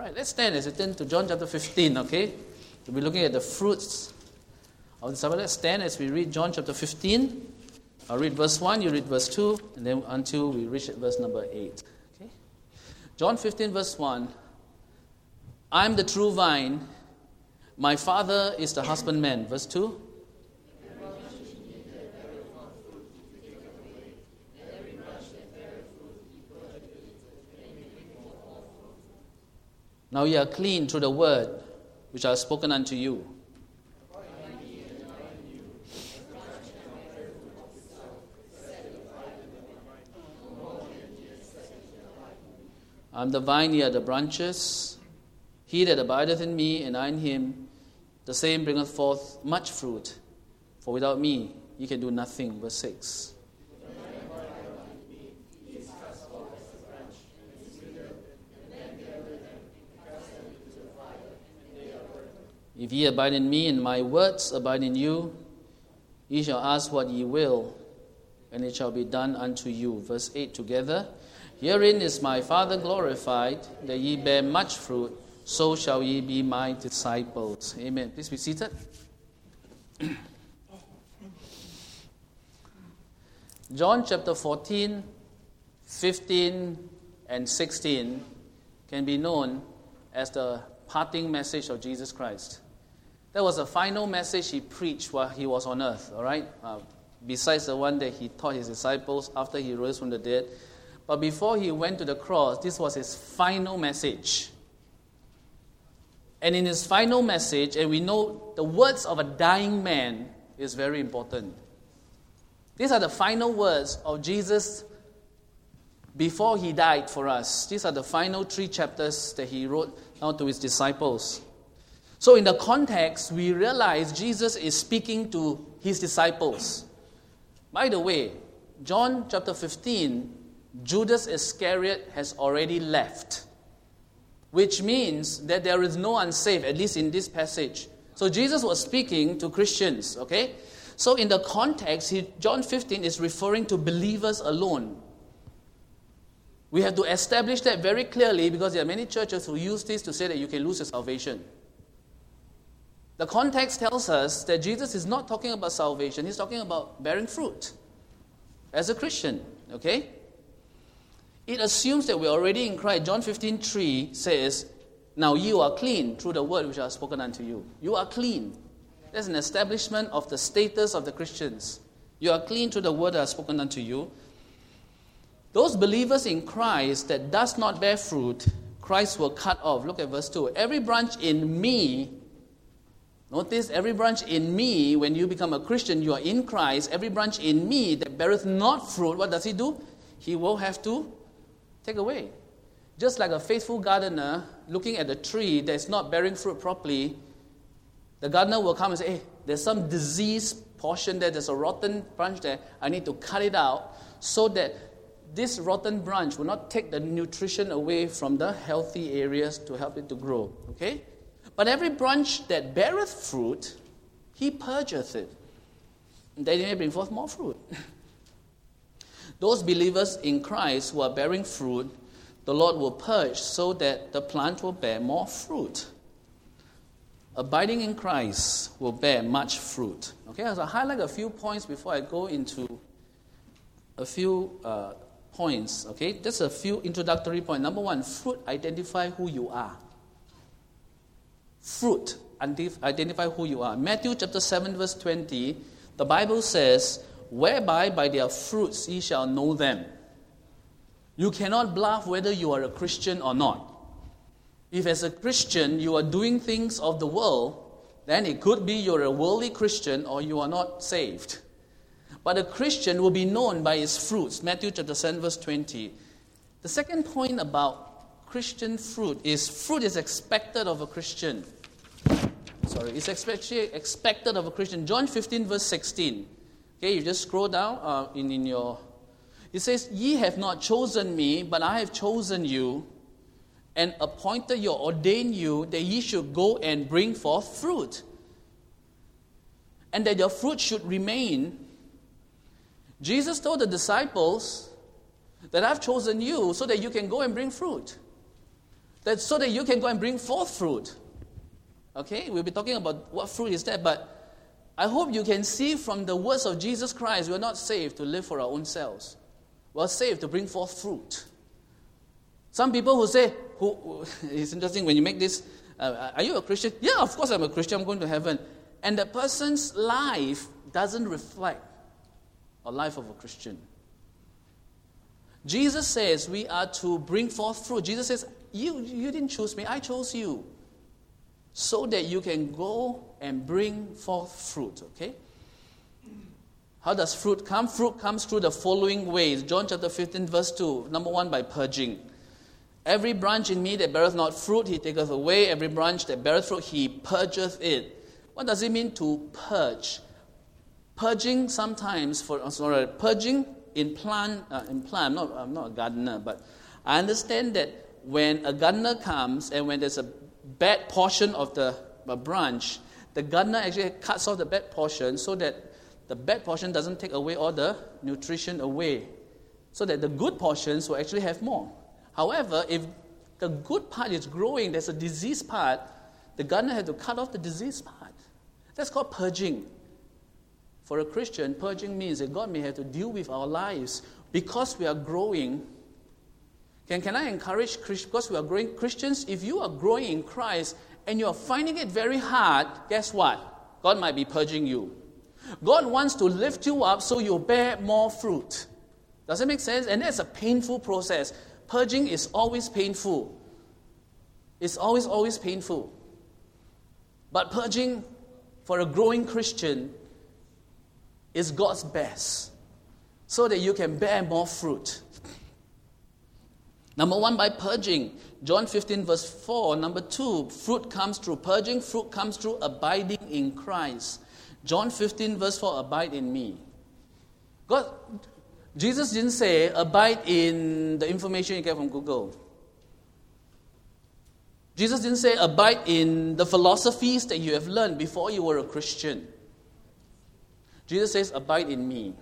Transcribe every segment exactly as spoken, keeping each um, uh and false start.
right, let's stand as we turn to John chapter fifteen, okay? We'll be looking at the fruits of the Sabbath. Let's stand as we read John chapter fifteen. I'll read verse one, you read verse two, and then until we reach at verse number eight. Okay? John fifteen, verse one. I am the true vine, my Father is the husbandman. Verse two. Now ye are clean through the word which I have spoken unto you. I am the vine, ye are the branches. He that abideth in me, and I in him, the same bringeth forth much fruit. For without me ye can do nothing. Verse six. If ye abide in me, and my words abide in you, ye shall ask what ye will, and it shall be done unto you. Verse eight together. Herein is my Father glorified, that ye bear much fruit, so shall ye be my disciples. Amen. Please be seated. John chapter fourteen, fifteen, and sixteen can be known as the parting message of Jesus Christ. That was the final message he preached while he was on earth, all right? Uh, besides the one that he taught his disciples after he rose from the dead. But before he went to the cross, this was his final message. And in his final message, and we know the words of a dying man is very important. These are the final words of Jesus before he died for us. These are the final three chapters that he wrote down to his disciples. So in the context, we realize Jesus is speaking to his disciples. By the way, John chapter fifteen, Judas Iscariot has already left, which means that there is no unsaved, at least in this passage. So Jesus was speaking to Christians, okay? So in the context, he, John fifteen is referring to believers alone. We have to establish that very clearly because there are many churches who use this to say that you can lose your salvation. The context tells us that Jesus is not talking about salvation. He's talking about bearing fruit as a Christian, okay? It assumes that we're already in Christ. John fifteen three says, now you are clean through the word which I have spoken unto you. You are clean. That's an establishment of the status of the Christians. You are clean through the word I have spoken unto you. Those believers in Christ that does not bear fruit, Christ will cut off. Look at verse two. Every branch in me, notice, every branch in me, when you become a Christian, you are in Christ. Every branch in me that beareth not fruit, what does he do? He will have to take away. Just like a faithful gardener looking at a tree that is not bearing fruit properly, the gardener will come and say, hey, there's some disease portion there, there's a rotten branch there, I need to cut it out so that this rotten branch will not take the nutrition away from the healthy areas to help it to grow. Okay? But every branch that beareth fruit, he purgeth it, that it may bring forth more fruit. Those believers in Christ who are bearing fruit, the Lord will purge so that the plant will bear more fruit. Abiding in Christ will bear much fruit. Okay, so I'll highlight a few points before I go into a few uh, points. Okay, just a few introductory points. Number one, fruit identify who you are. Fruit identify who you are. Matthew chapter seven verse twenty, the Bible says, whereby by their fruits ye shall know them. You cannot bluff whether you are a Christian or not. If as a Christian you are doing things of the world, then it could be you're a worldly Christian or you are not saved. But a Christian will be known by his fruits. Matthew chapter seven verse twenty. The second point about Christian fruit is fruit is expected of a Christian. Sorry, it's especially expected of a Christian. John fifteen verse sixteen. Okay, you just scroll down uh, in, in your... It says, ye have not chosen me, but I have chosen you and appointed you, ordained you, that ye should go and bring forth fruit. And that your fruit should remain. Jesus told the disciples that I've chosen you so that you can go and bring fruit. That so that you can go and bring forth fruit. Okay, we'll be talking about what fruit is that, but I hope you can see from the words of Jesus Christ, we're not saved to live for our own selves. We're saved to bring forth fruit. Some people who say, who, it's interesting when you make this, uh, are you a Christian? Yeah, of course I'm a Christian, I'm going to heaven. And the person's life doesn't reflect a life of a Christian. Jesus says we are to bring forth fruit. Jesus says, you, you didn't choose me, I chose you. So that you can go and bring forth fruit, okay? How does fruit come? Fruit comes through the following ways. John chapter fifteen, verse two. Number one, by purging. Every branch in me that beareth not fruit, he taketh away. Every branch that beareth fruit, he purgeth it. What does it mean to purge? Purging sometimes, for sorry, purging in plant, uh, in plant, I'm not, I'm not a gardener, but I understand that when a gardener comes and when there's a bad portion of the a branch, the gardener actually cuts off the bad portion so that the bad portion doesn't take away all the nutrition away, so that the good portions will actually have more. However, if the good part is growing, there's a diseased part, the gardener has to cut off the diseased part. That's called purging. For a Christian, purging means that God may have to deal with our lives because we are growing. Can, can I encourage, because we are growing Christians, if you are growing in Christ and you are finding it very hard, guess what? God might be purging you. God wants to lift you up so you bear more fruit. Does that make sense? And that's a painful process. Purging is always painful. It's always, always painful. But purging for a growing Christian is God's best, so that you can bear more fruit. Number one, by purging. John fifteen, verse four. Number two, fruit comes through purging. Fruit comes through abiding in Christ. John fifteen, verse four, abide in me. God, Jesus didn't say, abide in the information you get from Google. Jesus didn't say, abide in the philosophies that you have learned before you were a Christian. Jesus says, abide in me.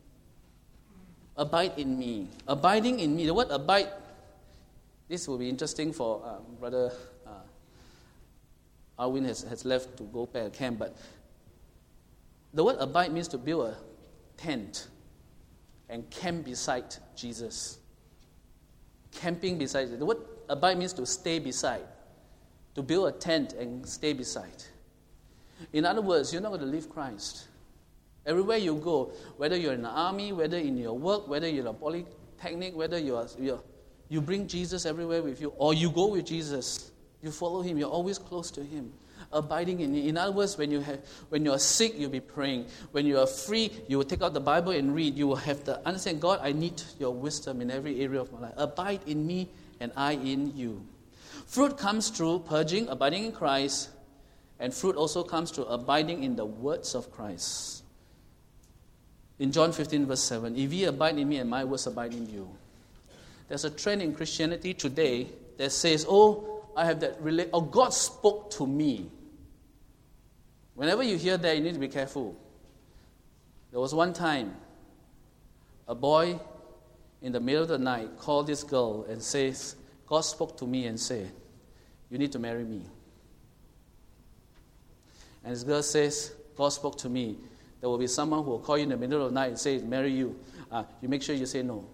Abide in me. Abiding in me. The word abide, this will be interesting for uh, Brother uh, Arwin has, has left to go back to camp, but the word abide means to build a tent and camp beside Jesus. Camping beside. The word abide means to stay beside. To build a tent and stay beside. In other words, you're not going to leave Christ. Everywhere you go, whether you're in the army, whether in your work, whether you're in a polytechnic, whether you are, you're, you bring Jesus everywhere with you, or you go with Jesus. You follow him. You're always close to him. Abiding in him. In other words, when you have, when you are sick, you'll be praying. When you are free, you will take out the Bible and read. You will have to understand, God, I need your wisdom in every area of my life. Abide in me and I in you. Fruit comes through purging, abiding in Christ, and fruit also comes through abiding in the words of Christ. In John fifteen, verse seven, if ye abide in me and my words abide in you. There's a trend in Christianity today that says, oh, I have that, rela- oh, God spoke to me. Whenever you hear that, you need to be careful. There was one time, a boy in the middle of the night called this girl and says, God spoke to me and said, you need to marry me. And this girl says, God spoke to me. There will be someone who will call you in the middle of the night and say, marry you. Uh, you make sure you say no.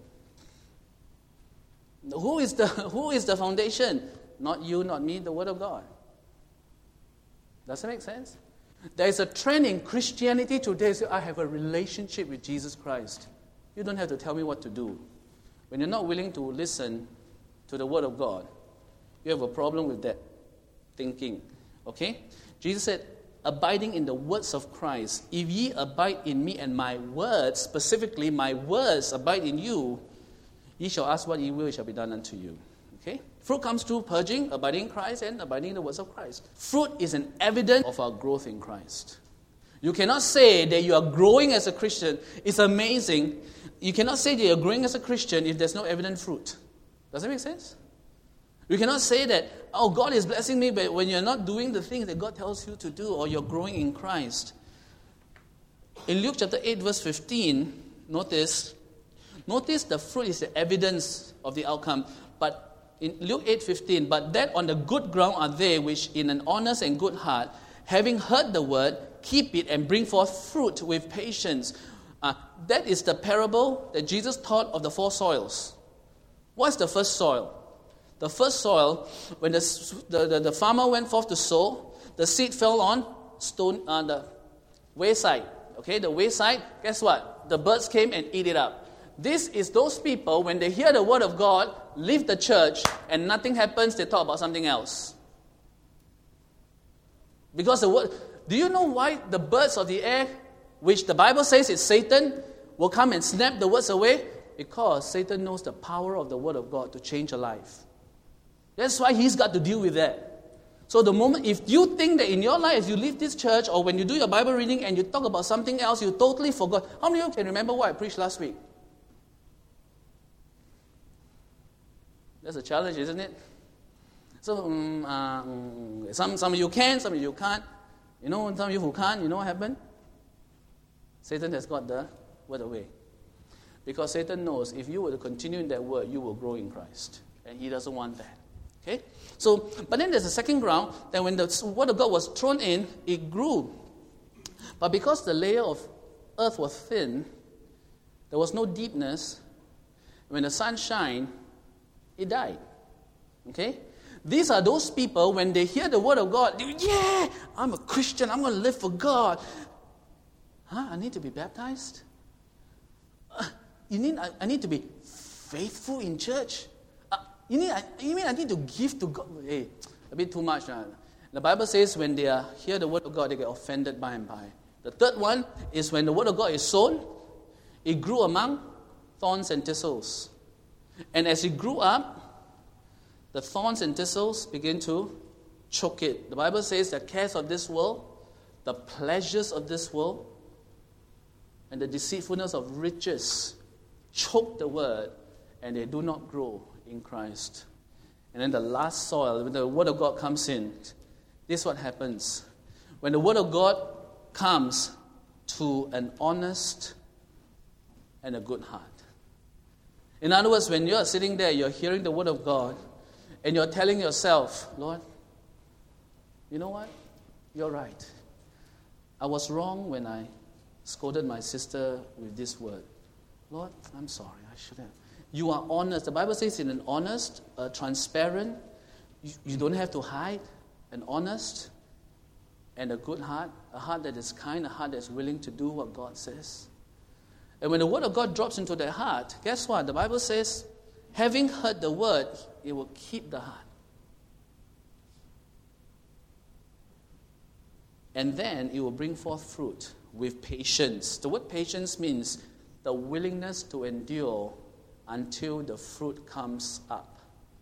Who is the who is the foundation? Not you, not me, the Word of God. Does that make sense? There is a trend in Christianity today. So I have a relationship with Jesus Christ. You don't have to tell me what to do. When you're not willing to listen to the Word of God, you have a problem with that thinking. Okay? Jesus said, abiding in the words of Christ. If ye abide in me and my words, specifically my words abide in you, ye shall ask what ye will, it shall be done unto you. Okay? Fruit comes through purging, abiding in Christ, and abiding in the words of Christ. Fruit is an evidence of our growth in Christ. You cannot say that you are growing as a Christian. It's amazing. You cannot say that you're growing as a Christian if there's no evident fruit. Does that make sense? You cannot say that, oh, God is blessing me, but when you're not doing the things that God tells you to do, or you're growing in Christ. In Luke chapter eight, verse fifteen, notice, notice the fruit is the evidence of the outcome. But in Luke eight fifteen, but that on the good ground are they which in an honest and good heart, having heard the word, keep it and bring forth fruit with patience. Uh, that is the parable that Jesus taught of the four soils. What's the first soil? The first soil, when the, the, the, the farmer went forth to sow, the seed fell on stone on uh, the wayside. Okay, the wayside, guess what? The birds came and eat it up. This is those people, when they hear the word of God, leave the church, and nothing happens, they talk about something else. Because the word, do you know why the birds of the air, which the Bible says is Satan, will come and snap the words away? Because Satan knows the power of the word of God to change a life. That's why he's got to deal with that. So the moment, if you think that in your life, you leave this church, or when you do your Bible reading and you talk about something else, you totally forgot. How many of you can remember what I preached last week? That's a challenge, isn't it? So, um, uh, um, some, some of you can, some of you can't. You know, some of you who can't, you know what happened? Satan has got the word away. Because Satan knows if you were to continue in that word, you will grow in Christ. And he doesn't want that. Okay? So, but then there's a second ground, that when the word of God was thrown in, it grew. But because the layer of earth was thin, there was no deepness. When the sun shined, it died. Okay? These are those people, when they hear the word of God, they, yeah, I'm a Christian, I'm going to live for God. Huh? I need to be baptized? Uh, you need, I, I need to be faithful in church? Uh, you, need, I, you mean I need to give to God? Hey, a bit too much. Uh. The Bible says when they are, hear the word of God, they get offended by and by. The third one is when the word of God is sown, it grew among thorns and thistles. And as it grew up, the thorns and thistles begin to choke it. The Bible says the cares of this world, the pleasures of this world, and the deceitfulness of riches choke the word, and they do not grow in Christ. And then the last soil, when the word of God comes in, this is what happens. When the word of God comes to an honest and a good heart. In other words, when you're sitting there, you're hearing the word of God, and you're telling yourself, Lord, you know what? You're right. I was wrong when I scolded my sister with this word. Lord, I'm sorry, I should have. You are honest. The Bible says in an honest, uh, transparent, you, you don't have to hide, an honest and a good heart, a heart that is kind, a heart that is willing to do what God says. And when the word of God drops into their heart, guess what? The Bible says, having heard the word, it will keep the heart. And then it will bring forth fruit with patience. The word patience means the willingness to endure until the fruit comes up.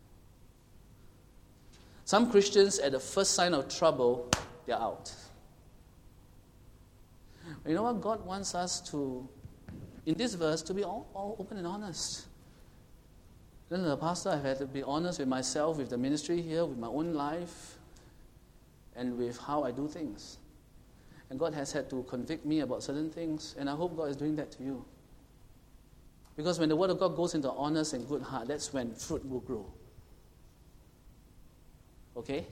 Some Christians, at the first sign of trouble, they're out. You know what? God wants us to, in this verse, to be all, all open and honest. Then the pastor, I've had to be honest with myself, with the ministry here, with my own life, and with how I do things. And God has had to convict me about certain things, and I hope God is doing that to you. Because when the word of God goes into honest and good heart, that's when fruit will grow. Okay?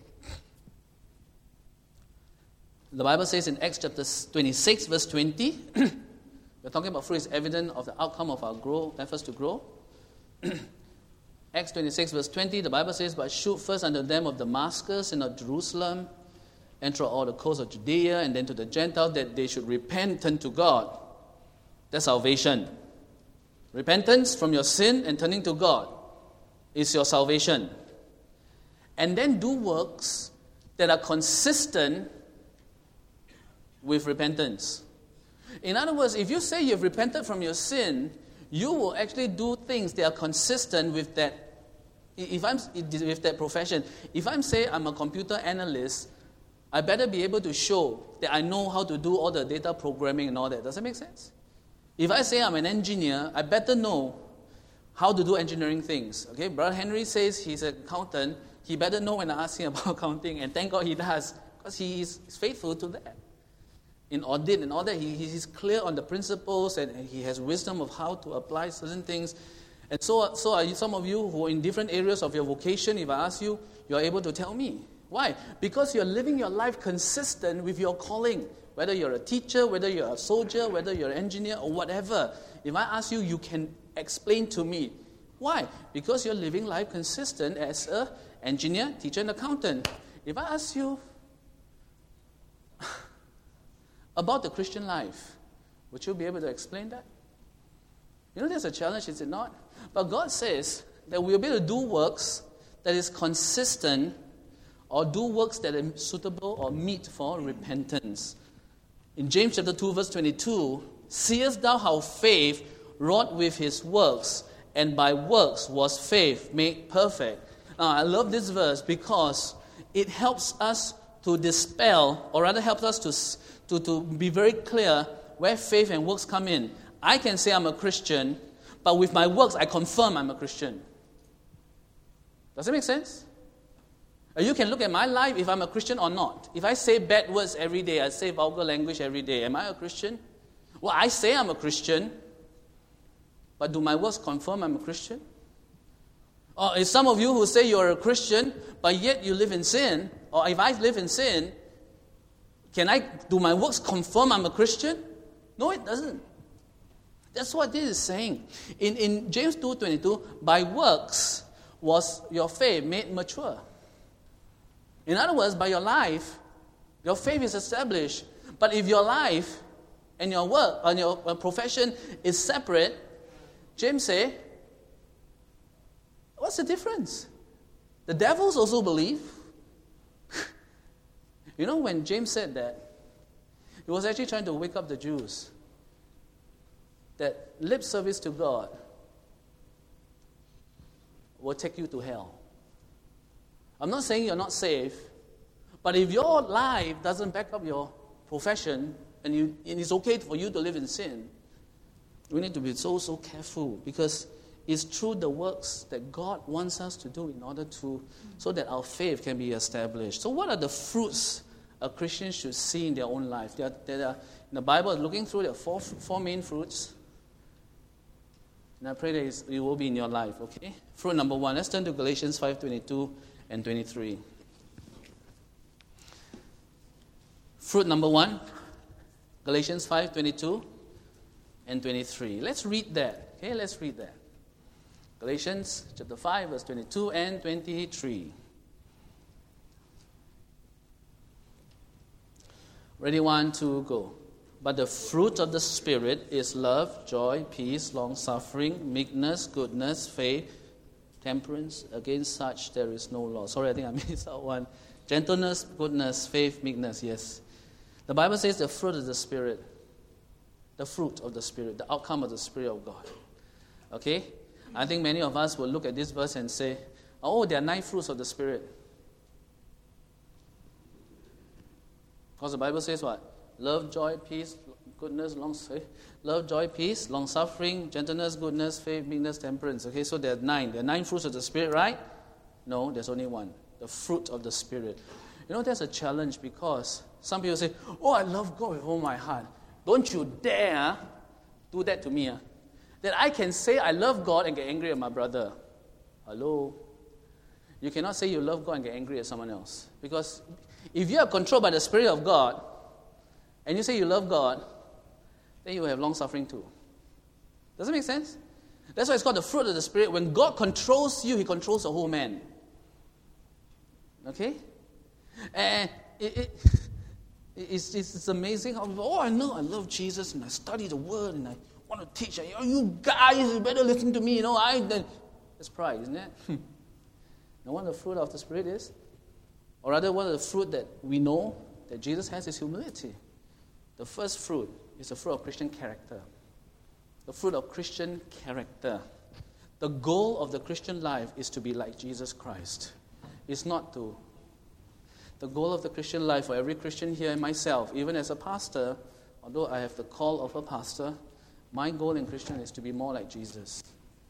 The Bible says in Acts chapter twenty-six, verse twenty, we're talking about fruit is evident of the outcome of our grow, efforts to grow. Acts twenty-six, verse twenty, the Bible says, but shoot first unto them of Damascus and of Jerusalem, and through all the coast of Judea, and then to the Gentiles, that they should repent unto God. That's salvation. Repentance from your sin and turning to God is your salvation. And then do works that are consistent with repentance. In other words, if you say you've repented from your sin, you will actually do things that are consistent with that. If I'm with that profession, if I'm saying I'm a computer analyst, I better be able to show that I know how to do all the data programming and all that. Does that make sense? If I say I'm an engineer, I better know how to do engineering things. Okay, Brother Henry says he's an accountant. He better know when I ask him about accounting, and thank God he does, because he is faithful to that. In audit and all that, he, he's clear on the principles, and he has wisdom of how to apply certain things. And so, so are you, some of you who are in different areas of your vocation. If I ask you, you are able to tell me. Why? Because you're living your life consistent with your calling. Whether you're a teacher, whether you're a soldier, whether you're an engineer or whatever. If I ask you, you can explain to me. Why? Because you're living life consistent as an engineer, teacher, and accountant. If I ask you about the Christian life, would you be able to explain that? You know, there's a challenge, is it not? But God says that we'll be able to do works that is consistent or do works that are suitable or meet for repentance. In James chapter two, verse twenty-two, seest thou how faith wrought with his works, and by works was faith made perfect. Now, I love this verse because it helps us to dispel, or rather helps us to, to, to be very clear where faith and works come in. I can say I'm a Christian, but with my works I confirm I'm a Christian. Does it make sense? You can look at my life if I'm a Christian or not. If I say bad words every day, I say vulgar language every day, am I a Christian? Well, I say I'm a Christian, but do my works confirm I'm a Christian? Or is some of you who say you're a Christian, but yet you live in sin, or if I live in sin, can I do my works confirm I'm a Christian? No, it doesn't. That's what this is saying. In, in James two twenty-two, by works was your faith made mature. In other words, by your life, your faith is established. But if your life and your work and your profession is separate, James say, what's the difference? The devils also believe. You know, when James said that, he was actually trying to wake up the Jews. That lip service to God will take you to hell. I'm not saying you're not safe, but if your life doesn't back up your profession, and, you, and it's okay for you to live in sin, we need to be so, so careful, because it's through the works that God wants us to do in order to, so that our faith can be established. So what are the fruits a Christian should see in their own life? There are, there are, in the Bible, looking through, there are four, four main fruits. And I pray that it will be in your life, okay? Fruit number one. Let's turn to Galatians five twenty-two and twenty-three. Fruit number one, Galatians five twenty-two and twenty-three. Let's read that. Okay, let's read that. Galatians chapter five, verse twenty-two and twenty-three. Ready, one, two, go. But the fruit of the Spirit is love, joy, peace, long-suffering, meekness, goodness, faith, temperance. Against such there is no law. Sorry, I think I missed out one. Gentleness, goodness, faith, meekness, yes. The Bible says the fruit of the Spirit. The fruit of the Spirit, the outcome of the Spirit of God. Okay? I think many of us will look at this verse and say, oh, there are nine fruits of the Spirit. Because the Bible says what? Love, joy, peace, goodness, long faith. Love, joy, peace, long-suffering, gentleness, goodness, faith, meekness, temperance. Okay, so there are nine. There are nine fruits of the Spirit, right? No, there's only one. The fruit of the Spirit. You know, there's a challenge because some people say, oh, I love God with all my heart. Don't you dare do that to me. Uh. That I can say I love God and get angry at my brother. Hello? You cannot say you love God and get angry at someone else. Because if you are controlled by the Spirit of God, and you say you love God, then you will have long-suffering too. Does it make sense? That's why it's called the fruit of the Spirit. When God controls you, He controls the whole man. Okay? And it, it, it's, it's amazing how, oh, I know I love Jesus, and I study the Word, and I want to teach. Oh, you guys, you better listen to me. You know, I. That's pride, isn't it? And what the fruit of the Spirit is? Or rather, one of the fruit that we know that Jesus has is humility. The first fruit is the fruit of Christian character. The fruit of Christian character. The goal of the Christian life is to be like Jesus Christ. It's not to. The goal of the Christian life for every Christian here and myself, even as a pastor, although I have the call of a pastor, my goal in Christian is to be more like Jesus.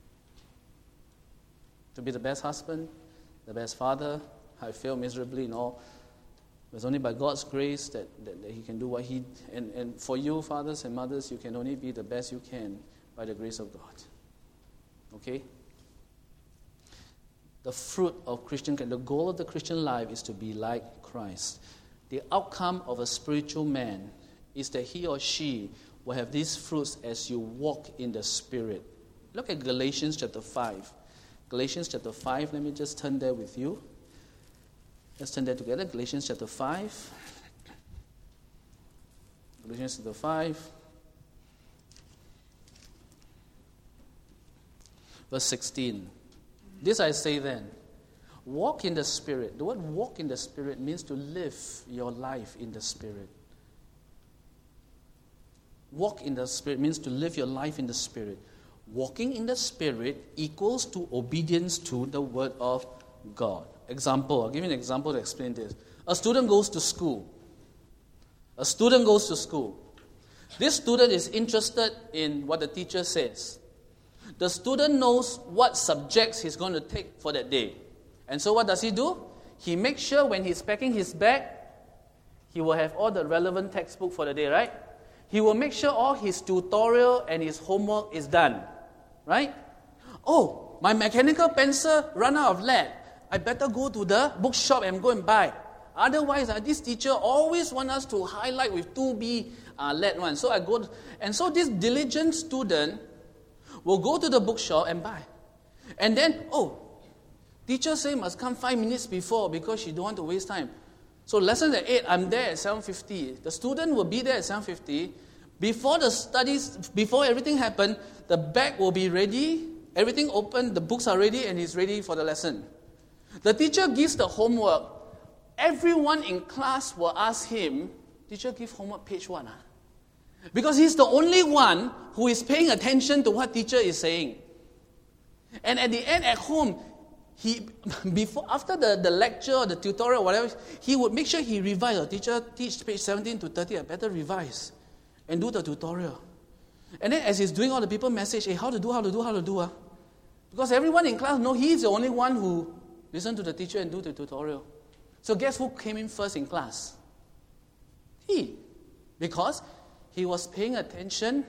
To be the best husband, the best father. I fail miserably in all. It's only by God's grace that, that, that He can do what He... And, and for you, fathers and mothers, you can only be the best you can by the grace of God. Okay? The fruit of Christian, the goal of the Christian life is to be like Christ. The outcome of a spiritual man is that he or she will have these fruits as you walk in the Spirit. Look at Galatians chapter five. Galatians chapter five, let me just turn there with you. Let's turn there together. Galatians chapter five. Galatians chapter five. Verse sixteen. This I say then, walk in the Spirit. The word walk in the Spirit means to live your life in the Spirit. Walk in the Spirit means to live your life in the Spirit. Walking in the Spirit equals to obedience to the Word of God. Example, I'll give you an example to explain this. A student goes to school. A student goes to school. This student is interested in what the teacher says. The student knows what subjects he's going to take for that day. And so what does he do? He makes sure when he's packing his bag, he will have all the relevant textbook for the day, right? He will make sure all his tutorial and his homework is done, right? Oh, my mechanical pencil run out of lead. I better go to the bookshop and go and buy. Otherwise, uh, this teacher always wants us to highlight with two B uh, lead one. So I go, to, and so this diligent student will go to the bookshop and buy. And then, oh, teacher say must come five minutes before because she don't want to waste time. So lesson at eight, I'm there at seven fifty. The student will be there at seven fifty. Before the studies, before everything happened, the bag will be ready, everything open, the books are ready, and he's ready for the lesson. The teacher gives the homework. Everyone in class will ask him, teacher give homework page one. Huh? Because he's the only one who is paying attention to what teacher is saying. And at the end, at home, he before after the, the lecture or the tutorial or whatever, he would make sure he revises. Teacher teach page seventeen to thirty, I better revise and do the tutorial. And then as he's doing all the people message, hey, how to do, how to do, how to do. Uh? Because everyone in class knows he's the only one who listened to the teacher and do the tutorial. So guess who came in first in class? He. Because he was paying attention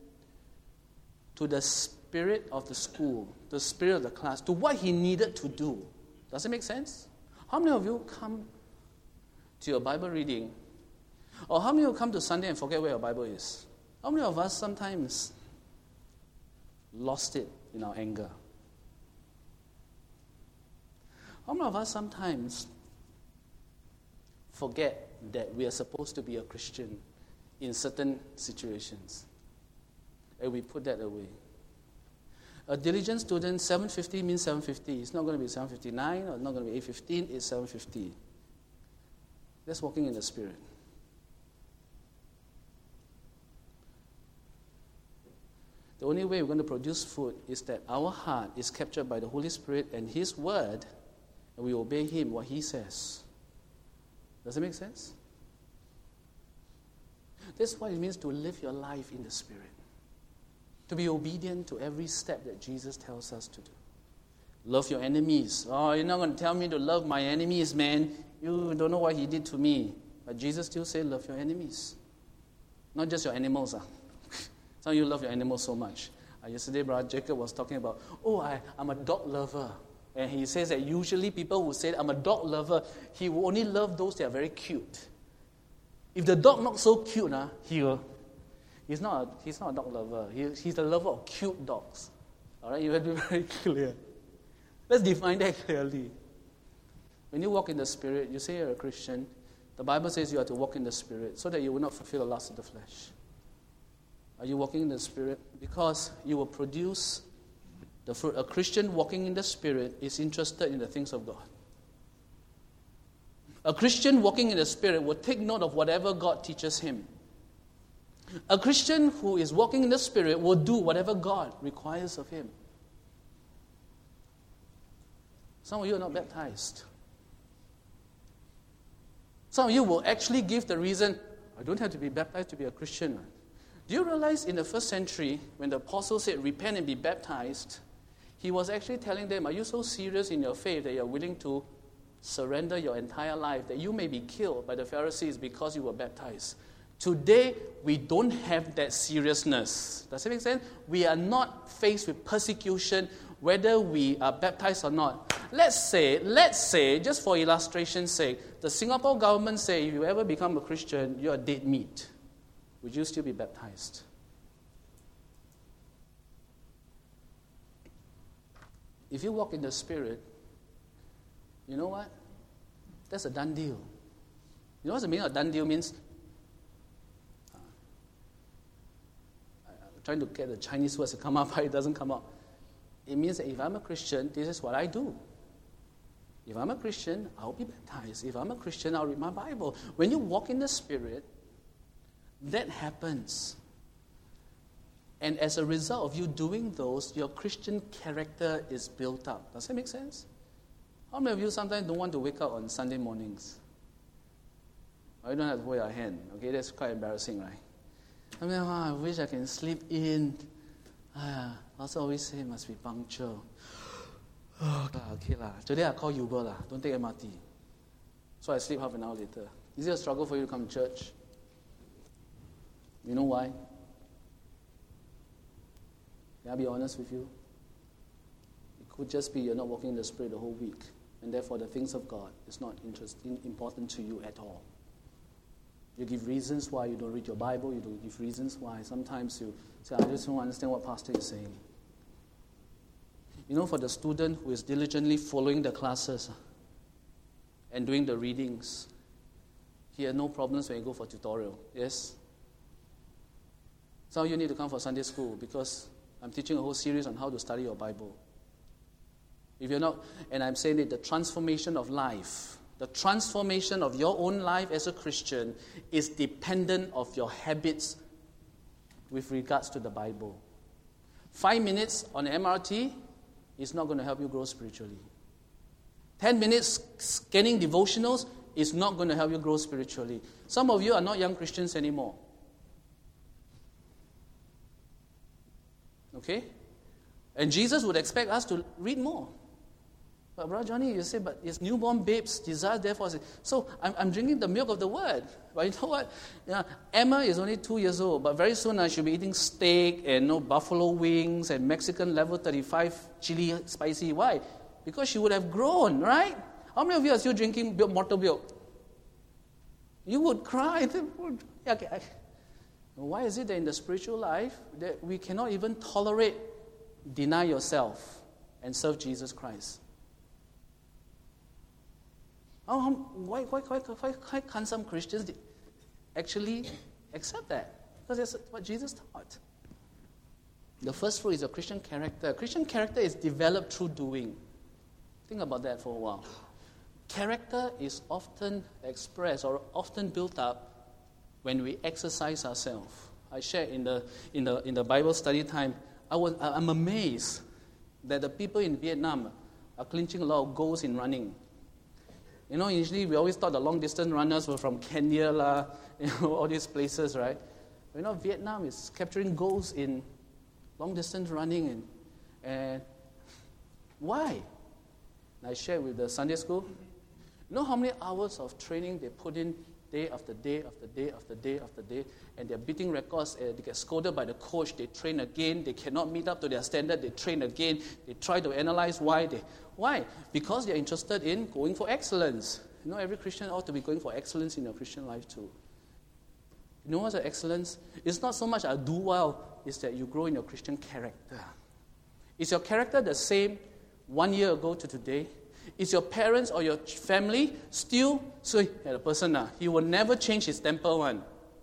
to the spirit of the school, the spirit of the class, to what he needed to do. Does it make sense? How many of you come to your Bible reading? Or how many of you come to Sunday and forget where your Bible is? How many of us sometimes lost it in our anger? How many of us sometimes forget that we are supposed to be a Christian in certain situations, and we put that away? A diligent student, seven fifty means seven fifty. It's not going to be seven fifty-nine or not going to be eight fifteen, it's seven fifty. That's walking in the Spirit. The only way we're going to produce fruit is that our heart is captured by the Holy Spirit and His Word, and we obey Him, what He says. Does it make sense? That's what it means to live your life in the Spirit. To be obedient to every step that Jesus tells us to do. Love your enemies. Oh, you're not going to tell me to love my enemies, man. You don't know what He did to me. But Jesus still said, love your enemies. Not just your animals. Ah. Some of you love your animals so much. Uh, yesterday, Brother Jacob was talking about, oh, I, I'm a dog lover. And he says that usually people who say, I'm a dog lover, he will only love those that are very cute. If the dog not so cute, uh, he will, he's, not a, he's not a dog lover. He, he's a lover of cute dogs. All right, you have to be very clear. Let's define that clearly. When you walk in the Spirit, you say you're a Christian, the Bible says you are to walk in the Spirit so that you will not fulfill the lust of the flesh. Are you walking in the Spirit? Because you will produce the fruit. A Christian walking in the Spirit is interested in the things of God. A Christian walking in the Spirit will take note of whatever God teaches him. A Christian who is walking in the Spirit will do whatever God requires of him. Some of you are not baptized. Some of you will actually give the reason, I don't have to be baptized to be a Christian. Do you realize in the first century, when the apostle said, repent and be baptized, he was actually telling them, are you so serious in your faith that you're willing to surrender your entire life, that you may be killed by the Pharisees because you were baptized? Today, we don't have that seriousness. Does it make sense? We are not faced with persecution whether we are baptized or not. Let's say, let's say, just for illustration's sake, the Singapore government say if you ever become a Christian, you are dead meat. Would you still be baptized? If you walk in the Spirit, you know what? That's a done deal. You know what the meaning of done deal means? Uh, I'm trying to get the Chinese words to come up, but it doesn't come up. It means that if I'm a Christian, this is what I do. If I'm a Christian, I'll be baptized. If I'm a Christian, I'll read my Bible. When you walk in the Spirit, that happens. And as a result of you doing those, your Christian character is built up. Does that make sense? How many of you sometimes don't want to wake up on Sunday mornings? Or you don't have to hold your hand. Okay, that's quite embarrassing, right? I mean, oh, I wish I can sleep in. Ah, also always say must be punctual. Oh, okay lah. Today I call Uber lah. Don't take M R T. So I sleep half an hour later. Is it a struggle for you to come to church? You know why? Can I be honest with you? It could just be you're not walking in the Spirit the whole week, and therefore the things of God is not interesting, important to you at all. You give reasons why you don't read your Bible. You don't give reasons why. Sometimes you say, I just don't understand what pastor is saying. You know, for the student who is diligently following the classes and doing the readings, he has no problems when you go for tutorial. Yes? Some of you need to come for Sunday school because I'm teaching a whole series on how to study your Bible. If you're not, and I'm saying that the transformation of life, the transformation of your own life as a Christian is dependent of your habits with regards to the Bible. Five minutes on M R T is not going to help you grow spiritually. Ten minutes scanning devotionals is not going to help you grow spiritually. Some of you are not young Christians anymore. Okay? And Jesus would expect us to read more. But Brother Johnny, you say, but it's newborn babes desire therefore. So I'm, I'm drinking the milk of the word. But you know what? Yeah, Emma is only two years old, but very soon I should be eating steak and no buffalo wings and Mexican level thirty-five chili spicy. Why? Because she would have grown, right? How many of you are still drinking mortal milk? You would cry. Okay. Why is it that in the spiritual life that we cannot even tolerate deny yourself and serve Jesus Christ? Oh, why, why, why, why, why can't some Christians actually accept that? Because that's what Jesus taught. The first fruit is your Christian character. Christian character is developed through doing. Think about that for a while. Character is often expressed or often built up when we exercise ourselves. I shared in the in the in the Bible study time. I was I'm amazed that the people in Vietnam are clinching a lot of goals in running. You know, usually we always thought the long distance runners were from Kenya, la, you know, all these places, right? But you know, Vietnam is capturing goals in long distance running, and and why? And I shared with the Sunday school. You know how many hours of training they put in day after day after day after day after day, and they're beating records, uh, they get scolded by the coach, they train again, they cannot meet up to their standard, they train again, they try to analyze why they... Why? Because they're interested in going for excellence. You know, every Christian ought to be going for excellence in your Christian life too. You know what's the excellence? It's not so much I do well, it's that you grow in your Christian character. Is your character the same one year ago to today? Is your parents or your family still, so yeah, the person, uh, he will never change his temper one.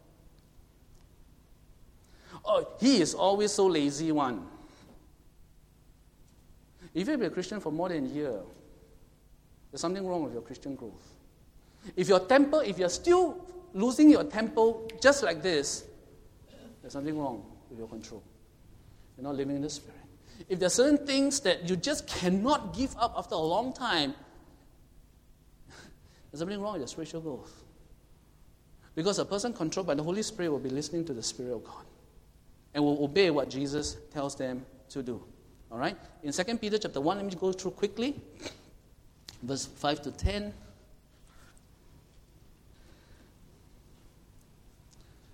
Oh, he is always so lazy one. If you've been a Christian for more than a year, there's something wrong with your Christian growth. If your temper, if you're still losing your temper just like this, there's something wrong with your control. You're not living in the Spirit. If there are certain things that you just cannot give up after a long time, there's something wrong with your spiritual growth. Because a person controlled by the Holy Spirit will be listening to the Spirit of God and will obey what Jesus tells them to do. All right? In Second Peter chapter one, let me go through quickly. Verse five to ten.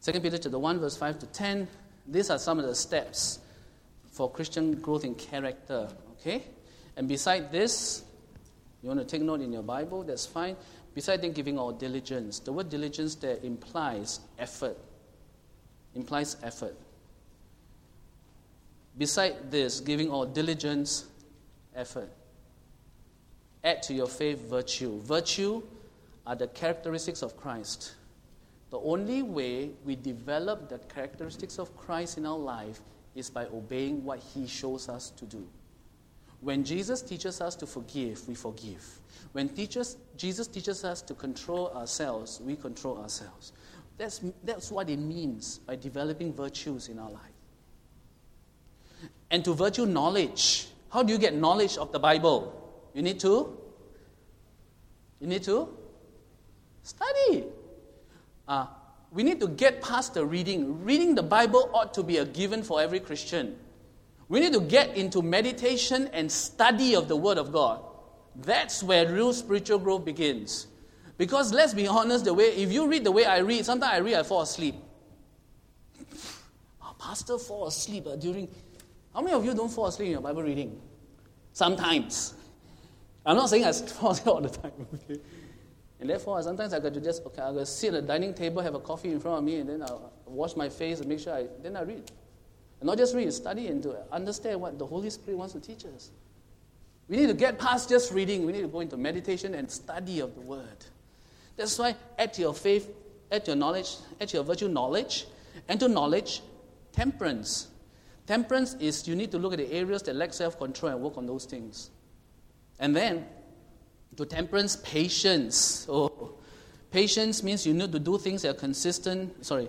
Second Peter chapter one, verse five to ten. These are some of the steps for Christian growth in character. Okay? And beside this, you want to take note in your Bible, that's fine. Beside then giving all diligence. The word diligence there implies effort. Implies effort. Beside this, giving all diligence, effort. Add to your faith virtue. Virtue are the characteristics of Christ. The only way we develop the characteristics of Christ in our life is by obeying what He shows us to do. When Jesus teaches us to forgive, we forgive. When teaches, Jesus teaches us to control ourselves, we control ourselves. That's, that's what it means by developing virtues in our life. And to virtue knowledge. How do you get knowledge of the Bible? You need to? You need to? Study. Uh, we need to get past the reading. Reading the Bible ought to be a given for every Christian. We need to get into meditation and study of the Word of God. That's where real spiritual growth begins. Because let's be honest, the way if you read the way I read, sometimes I read, I fall asleep. Oh, pastor fall asleep uh, during... How many of you don't fall asleep in your Bible reading? Sometimes. I'm not saying I fall asleep all the time. Okay? And therefore, sometimes I got to just, okay, I'll sit at the dining table, have a coffee in front of me, and then I'll wash my face and make sure I, then I read. And not just read, study and to understand what the Holy Spirit wants to teach us. We need to get past just reading. We need to go into meditation and study of the Word. That's why add to your faith, add to your knowledge, add to your virtue knowledge, and to knowledge, temperance. Temperance is you need to look at the areas that lack self-control and work on those things. And then, to temperance, patience. Oh, patience means you need to do things that are consistent. Sorry.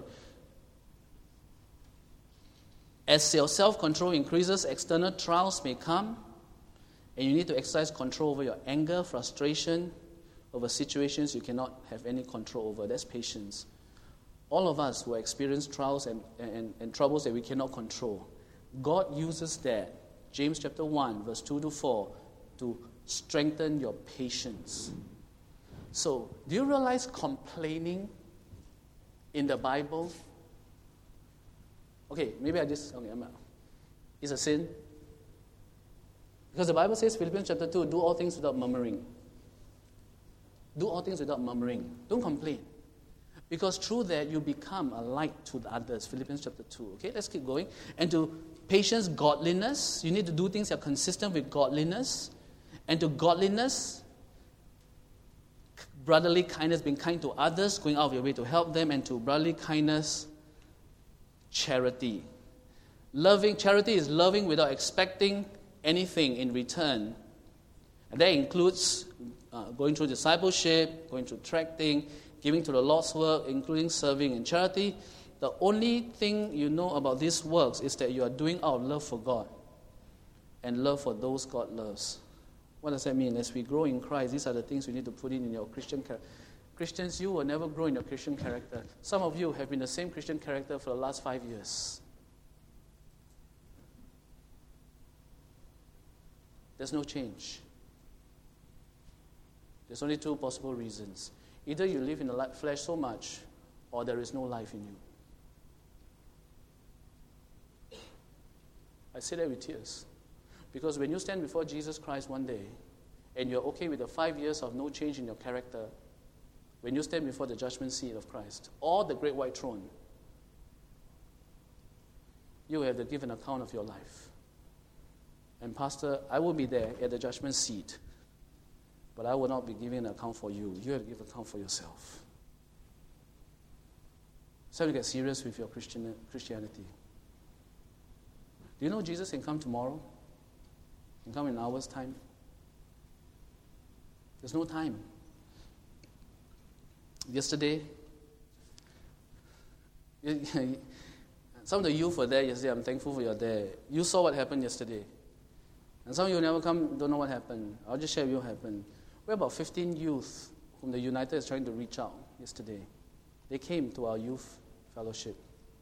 As your self-control increases, external trials may come, and you need to exercise control over your anger, frustration, over situations you cannot have any control over. That's patience. All of us who experience trials and, and, and troubles that we cannot control, God uses that, James chapter one, verse two to four, to strengthen your patience. So, do you realize complaining in the Bible? Okay, maybe I just, okay, I'm out. It's a sin. Because the Bible says, Philippians chapter two, do all things without murmuring. Do all things without murmuring. Don't complain. Because through that, you become a light to the others. Philippians chapter two. Okay, let's keep going. And to patience, godliness. You need to do things that are consistent with godliness. And to godliness, brotherly kindness, being kind to others, going out of your way to help them. And to brotherly kindness, charity. Loving, charity is loving without expecting anything in return. And that includes uh, going through discipleship, going through tracting, giving to the Lord's work, including serving in charity. The only thing you know about these works is that you are doing out of love for God and love for those God loves. What does that mean? As we grow in Christ, these are the things we need to put in in your Christian character. Christians, you will never grow in your Christian character. Some of you have been the same Christian character for the last five years. There's no change. There's only two possible reasons. Either you live in the flesh so much, or there is no life in you. I say that with tears. Because when you stand before Jesus Christ one day, and you're okay with the five years of no change in your character, when you stand before the judgment seat of Christ, or the great white throne, you will have to give an account of your life. And Pastor, I will be there at the judgment seat, but I will not be giving an account for you. You have to give an account for yourself. So you get serious with your Christian, Christianity. Do you know Jesus can come tomorrow? Can come in an hour's time? There's no time. Yesterday, some of the youth were there yesterday. I'm thankful for you're there. You saw what happened yesterday. And some of you never come, don't know what happened. I'll just share with you what happened. We're about fifteen youth whom the United is trying to reach out yesterday. They came to our youth fellowship.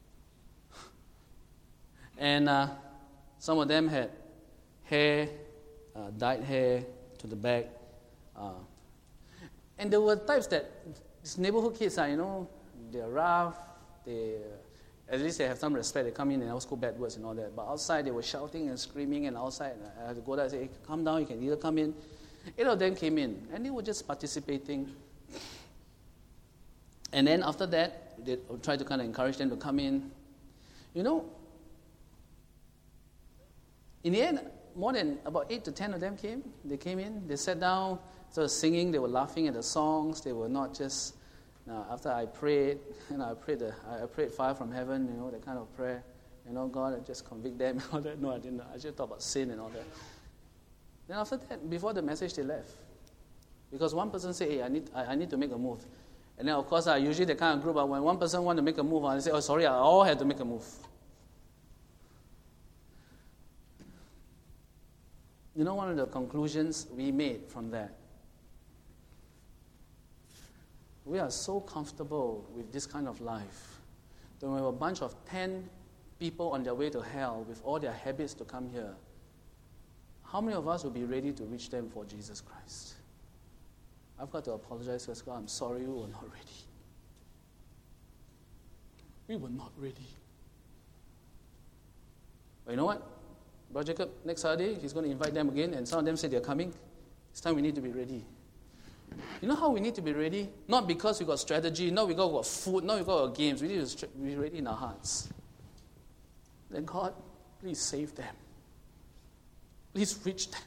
And uh, some of them had hair, uh, dyed hair to the back. Uh, and there were types that, these neighborhood kids are, you know, they're rough, they, uh, at least they have some respect. They come in and I'll go bad words and all that. But outside, they were shouting and screaming, and outside, I had to go there and say, hey, come down, you can either come in. Eight of them came in, and they were just participating. And then after that, they tried to kind of encourage them to come in. You know, in the end, more than about eight to ten of them came. They came in, they sat down, started singing, they were laughing at the songs. They were not just, uh, after I prayed, you know, I prayed, the, I prayed fire from heaven, you know, that kind of prayer. You know, God, I just convict them and all that. No, I didn't. I just talked about sin and all that. Then after that, before the message, they left. Because one person said, hey, I need, I, I need to make a move. And then, of course, uh, usually the kind of group, uh, when one person wants to make a move, uh, they say, oh, sorry, I all had to make a move. You know, one of the conclusions we made from that, we are so comfortable with this kind of life that we have a bunch of ten people on their way to hell with all their habits to come here. How many of us will be ready to reach them for Jesus Christ? I've got to apologize to God. I'm sorry we were not ready. We were not ready. But you know what? Brother Jacob, next Saturday, he's going to invite them again, and some of them say they're coming. It's time we need to be ready. You know how we need to be ready? Not because we got strategy, not because we got food, not because we got games. We need to be ready in our hearts. Then God, please save them. Please reach them.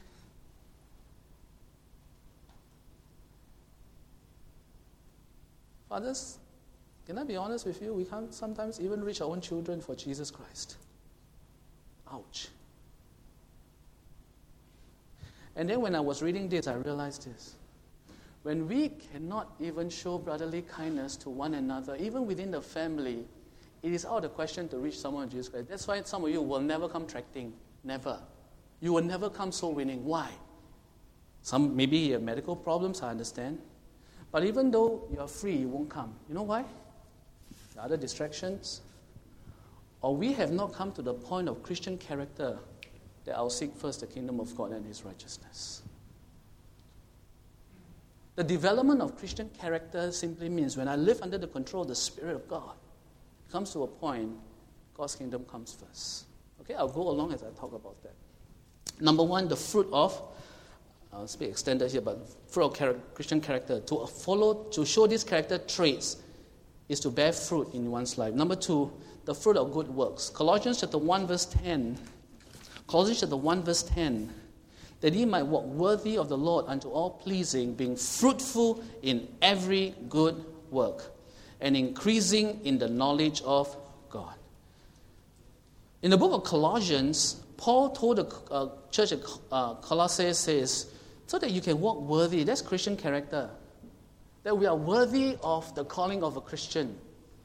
Fathers, can I be honest with you? We can't sometimes even reach our own children for Jesus Christ. Ouch. And then when I was reading this, I realized this. When we cannot even show brotherly kindness to one another, even within the family, it is out of the question to reach someone in Jesus Christ. That's why some of you will never come tracting. Never. You will never come soul winning. Why? Some maybe you have medical problems, I understand. But even though you are free, you won't come. You know why? The other distractions. Or we have not come to the point of Christian character that I'll seek first the kingdom of God and His righteousness. The development of Christian character simply means when I live under the control of the Spirit of God, it comes to a point, God's kingdom comes first. Okay, I'll go along as I talk about that. Number one, the fruit of, I'll speak extended here, but fruit of char- Christian character. To follow, to show these character traits is to bear fruit in one's life. Number two, the fruit of good works. Colossians chapter one, verse ten. Colossians chapter one, verse ten. That ye might walk worthy of the Lord unto all pleasing, being fruitful in every good work, and increasing in the knowledge of God. In the book of Colossians, Paul told the uh, church at uh, Colossae says, so that you can walk worthy. That's Christian character. That we are worthy of the calling of a Christian.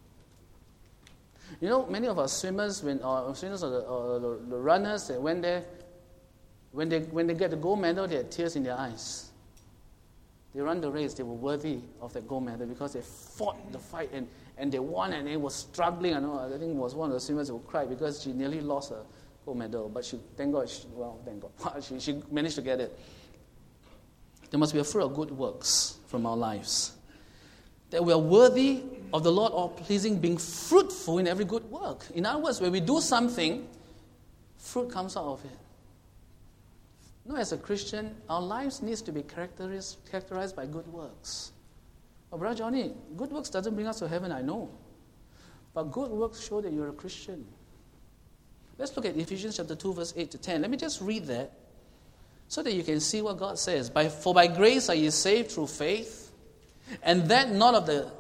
You know, many of our swimmers, when or swimmers or the, or the, the runners that went there, when they when they get the gold medal, they had tears in their eyes. They run the race, they were worthy of that gold medal because they fought the fight and, and they won, and they were struggling. I know, I think it was one of the swimmers who cried because she nearly lost her gold medal, but she, thank God, she, well, thank God, she, she managed to get it. There must be a fruit of good works from our lives. That we are worthy of the Lord, all pleasing, being fruitful in every good work. In other words, when we do something, fruit comes out of it. No, as a Christian, our lives needs to be characterized, characterized by good works. Oh, Brother Johnny, good works doesn't bring us to heaven, I know. But good works show that you're a Christian. Let's look at Ephesians chapter two, verse eight to ten. Let me just read that so that you can see what God says. By, For by grace are ye saved through faith, and that not of the...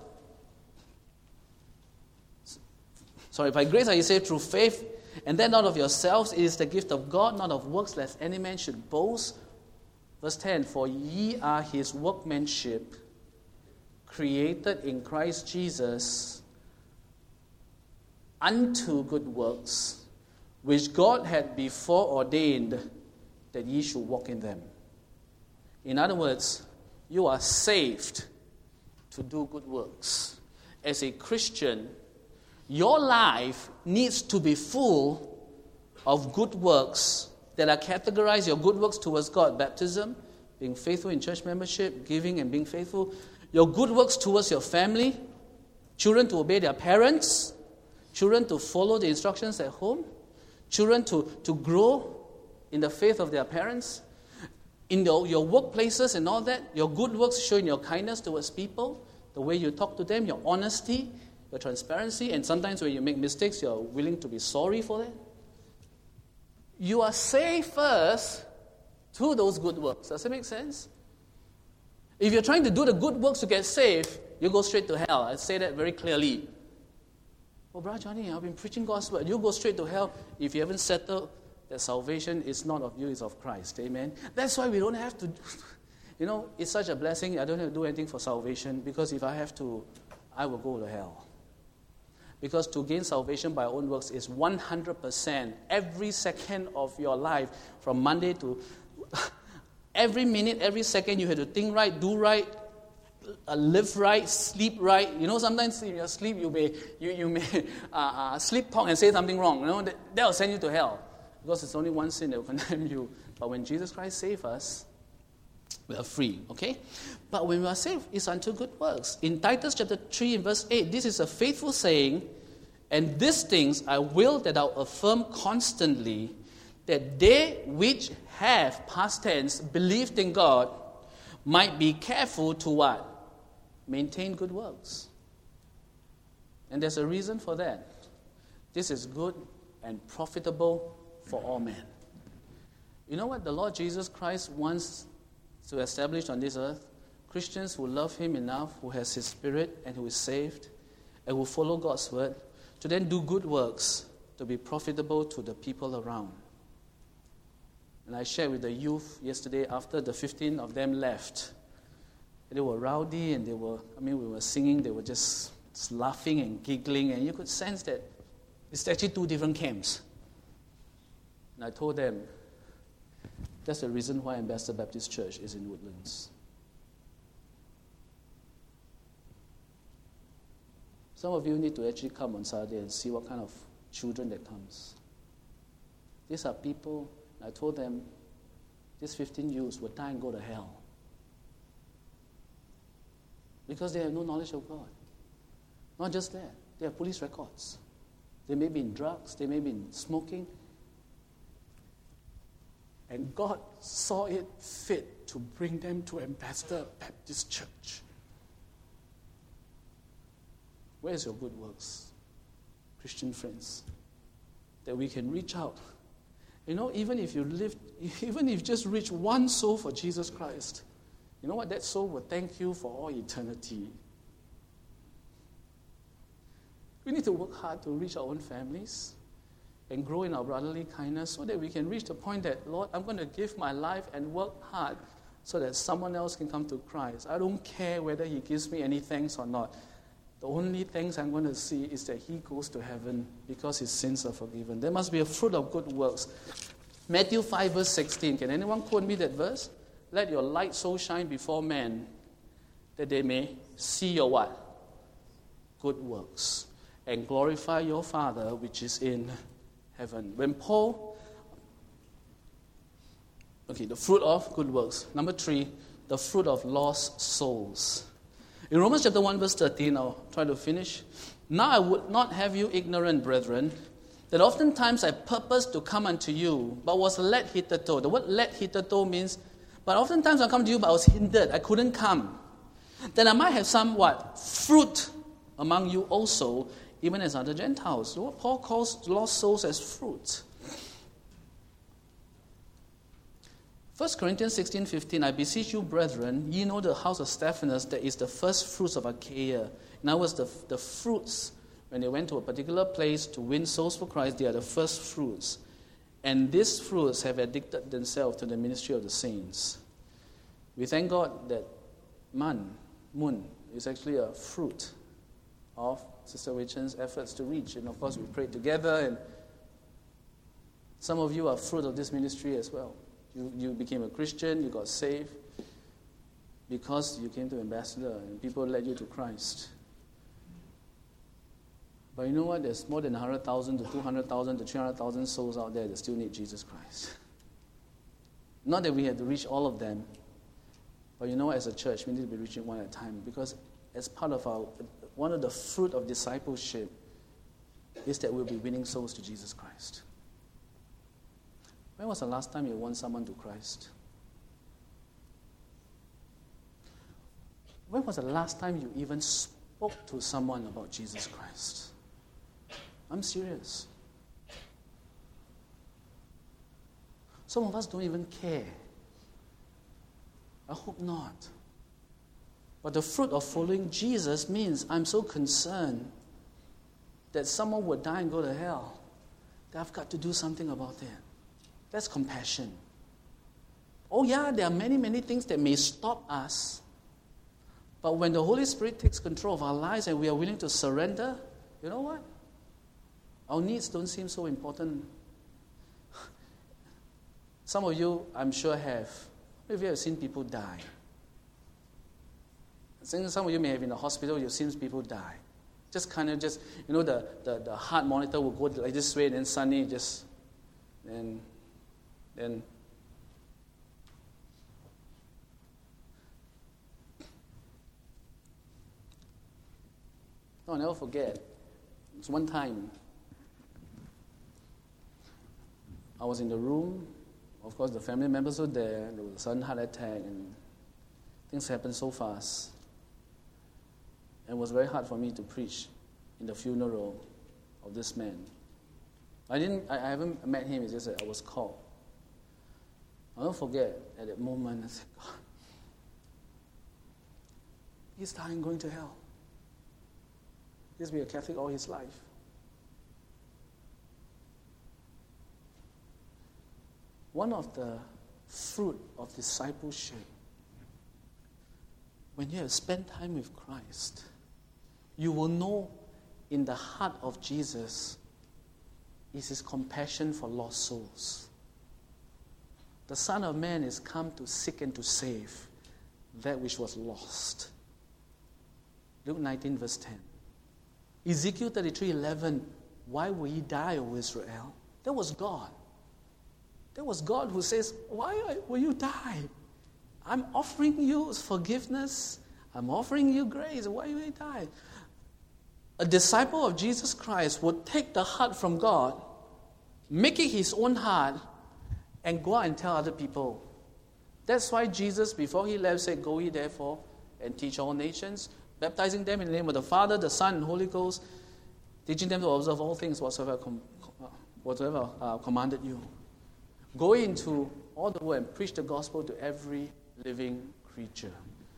Sorry, by grace are ye saved through faith, and that not of yourselves, it is the gift of God, not of works, lest any man should boast. Verse ten, for ye are his workmanship, created in Christ Jesus, unto good works, which God had before ordained that ye should walk in them. In other words, you are saved to do good works. As a Christian, your life needs to be full of good works that are categorized, your good works towards God, baptism, being faithful in church membership, giving and being faithful, your good works towards your family, children to obey their parents, children to follow the instructions at home, children to, to grow in the faith of their parents, in your, your workplaces and all that, your good works showing your kindness towards people, the way you talk to them, your honesty, your transparency, and sometimes when you make mistakes, you're willing to be sorry for that. You are saved first through those good works. Does that make sense? If you're trying to do the good works to get saved, you go straight to hell. I say that very clearly. Well, Brother Johnny, I've been preaching God's word. You go straight to hell if you haven't settled that salvation is not of you, it's of Christ. Amen? That's why we don't have to, you know, it's such a blessing. I don't have to do anything for salvation because if I have to, I will go to hell. Because to gain salvation by our own works is one hundred percent every second of your life from Monday to every minute, every second you have to think right, do right, uh, live right, sleep right. You know, sometimes in your sleep you may you, you may uh, uh, sleep talk and say something wrong. You know, that will send you to hell because it's only one sin that will condemn you. But when Jesus Christ saved us, we are free, okay? But when we are saved, it's unto good works. In Titus chapter three and verse eight, this is a faithful saying, and these things I will that thou affirm constantly, that they which have, past tense, believed in God, might be careful to what? Maintain good works. And there's a reason for that. This is good and profitable for all men. You know what the Lord Jesus Christ wants to establish on this earth? Christians who love Him enough, who has His Spirit and who is saved, and who follow God's word, to then do good works to be profitable to the people around. And I shared with the youth yesterday after the fifteen of them left. They were rowdy and they were, I mean, we were singing, they were just laughing and giggling, and you could sense that it's actually two different camps. And I told them, that's the reason why Ambassador Baptist Church is in Woodlands. Some of you need to actually come on Saturday and see what kind of children that comes. These are people, I told them, these fifteen youths will die and go to hell. Because they have no knowledge of God. Not just that, they have police records. They may be in drugs, they may be in smoking. And God saw it fit to bring them to Ambassador Baptist Church. Where's your good works, Christian friends? That we can reach out. You know, even if you live, even if you just reach one soul for Jesus Christ, you know what? That soul will thank you for all eternity. We need to work hard to reach our own families and grow in our brotherly kindness so that we can reach the point that, Lord, I'm going to give my life and work hard so that someone else can come to Christ. I don't care whether He gives me any thanks or not. The only things I'm going to see is that he goes to heaven because his sins are forgiven. There must be a fruit of good works. Matthew five verse sixteen. Can anyone quote me that verse? Let your light so shine before men that they may see your what? Good works. And glorify your Father which is in heaven. When Paul... Okay, the fruit of good works. Number three, the fruit of lost souls. In Romans chapter one verse thirteen, I'll try to finish. Now I would not have you ignorant, brethren, that oftentimes I purposed to come unto you, but was led hitherto. The word led hitherto means, but oftentimes I come to you, but I was hindered. I couldn't come. Then I might have some what? Fruit among you also, even as other Gentiles. So what Paul calls lost souls as fruit. First Corinthians sixteen fifteen, I beseech you, brethren, ye know the house of Stephanas, that is the first fruits of Achaia. In other words, the, the fruits, when they went to a particular place to win souls for Christ, they are the first fruits. And these fruits have addicted themselves to the ministry of the saints. We thank God that Man, Moon, is actually a fruit of Sister Wei Chen's efforts to reach. And of course, we prayed together, and some of you are fruit of this ministry as well. You, you became a Christian, you got saved because you came to Ambassador and people led you to Christ. But you know what? There's more than one hundred thousand to two hundred thousand to three hundred thousand souls out there that still need Jesus Christ. Not that we have to reach all of them, but you know what? As a church, we need to be reaching one at a time, because as part of our, one of the fruit of discipleship is that we'll be winning souls to Jesus Christ. When was the last time you won someone to Christ? When was the last time you even spoke to someone about Jesus Christ? I'm serious. Some of us don't even care. I hope not. But the fruit of following Jesus means I'm so concerned that someone would die and go to hell that I've got to do something about it. That's compassion. Oh yeah, there are many, many things that may stop us. But when the Holy Spirit takes control of our lives and we are willing to surrender, you know what? Our needs don't seem so important. Some of you, I'm sure, have. How many of you have seen people die? Some of you may have in the hospital, you've seen people die. Just kind of just, you know, the, the, the heart monitor will go like this way, and then suddenly just, then, then. No, I'll never forget. It was one time. I was in the room. Of course, the family members were there. There was a sudden heart attack, and things happened so fast. And it was very hard for me to preach in the funeral of this man. I didn't. I, I haven't met him. It's just that I was called. I'll never forget at that moment. I said, God, he's dying, going to hell. He's been a Catholic all his life. One of the fruit of discipleship, when you have spent time with Christ, you will know in the heart of Jesus is his compassion for lost souls. The Son of Man is come to seek and to save that which was lost. Luke nineteen verse ten. Ezekiel thirty-three eleven. Why will ye die, O Israel? That was God. That was God who says, why will you die? I'm offering you forgiveness. I'm offering you grace. Why will you die? A disciple of Jesus Christ would take the heart from God, make it his own heart, and go out and tell other people. That's why Jesus, before he left, said, go ye therefore and teach all nations, baptizing them in the name of the Father, the Son, and Holy Ghost, teaching them to observe all things whatsoever, com- whatsoever uh, commanded you. Go into all the world and preach the gospel to every living creature.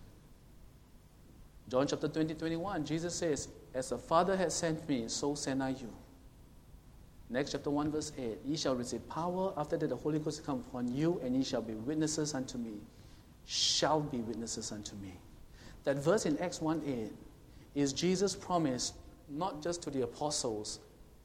John chapter twenty, twenty-one, Jesus says, as the Father has sent me, so send I you. Next chapter one, verse eight, ye shall receive power, after that the Holy Ghost will come upon you, and ye shall be witnesses unto me. Shall be witnesses unto me. That verse in Acts one eight is Jesus' promise not just to the apostles,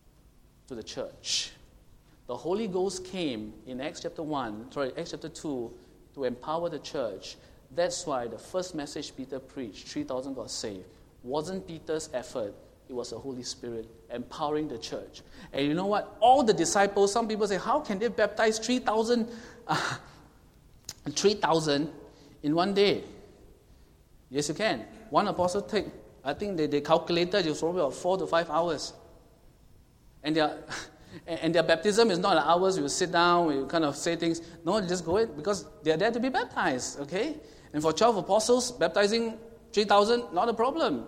to the church. The Holy Ghost came in Acts chapter one, sorry, Acts chapter two, to empower the church. That's why the first message Peter preached, three thousand got saved, wasn't Peter's effort. It was the Holy Spirit empowering the church. And you know what? All the disciples, some people say, how can they baptize three thousand uh, three thousand in one day? Yes, you can. One apostle take, I think they, they calculated it was probably about four to five hours. And they are... And their baptism is not like ours. We will sit down, we will kind of say things. No, just go in because they are there to be baptized, okay? And for twelve apostles, baptizing three thousand, not a problem.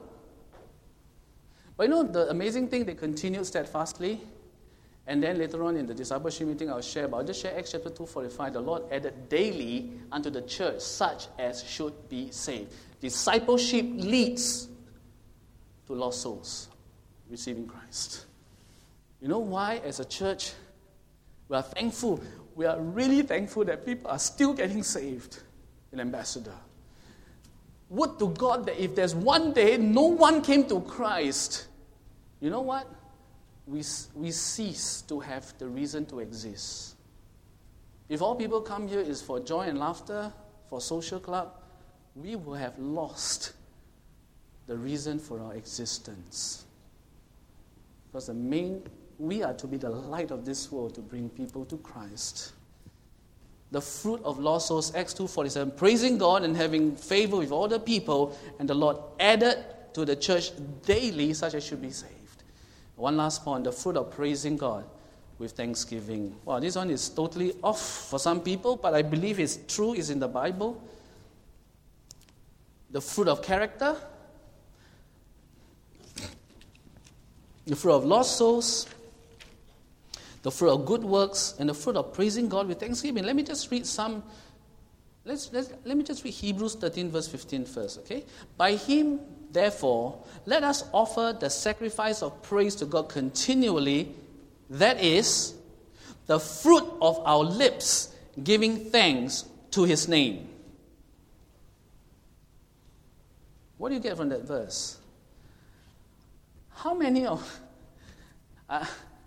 But you know, the amazing thing, they continued steadfastly. And then later on in the discipleship meeting, I'll share about, I'll just share Acts chapter two forty-five. The Lord added daily unto the church such as should be saved. Discipleship leads to lost souls receiving Christ. You know why, as a church, we are thankful. We are really thankful that people are still getting saved in Ambassador. Would to God that if there's one day no one came to Christ, you know what? We, we cease to have the reason to exist. If all people come here is for joy and laughter, for social club, we will have lost the reason for our existence. Because the main... We are to be the light of this world to bring people to Christ. The fruit of lost souls, Acts two forty-seven, praising God and having favor with all the people, and the Lord added to the church daily such as should be saved. One last point, the fruit of praising God with thanksgiving. Wow, this one is totally off for some people, but I believe it's true, it's in the Bible. The fruit of character, the fruit of lost souls, the fruit of good works, and the fruit of praising God with thanksgiving. Let me just read some. Let's, let's let me just read Hebrews thirteen, verse fifteen first, okay? By him, therefore, let us offer the sacrifice of praise to God continually, that is, the fruit of our lips, giving thanks to his name. What do you get from that verse? How many of... Uh,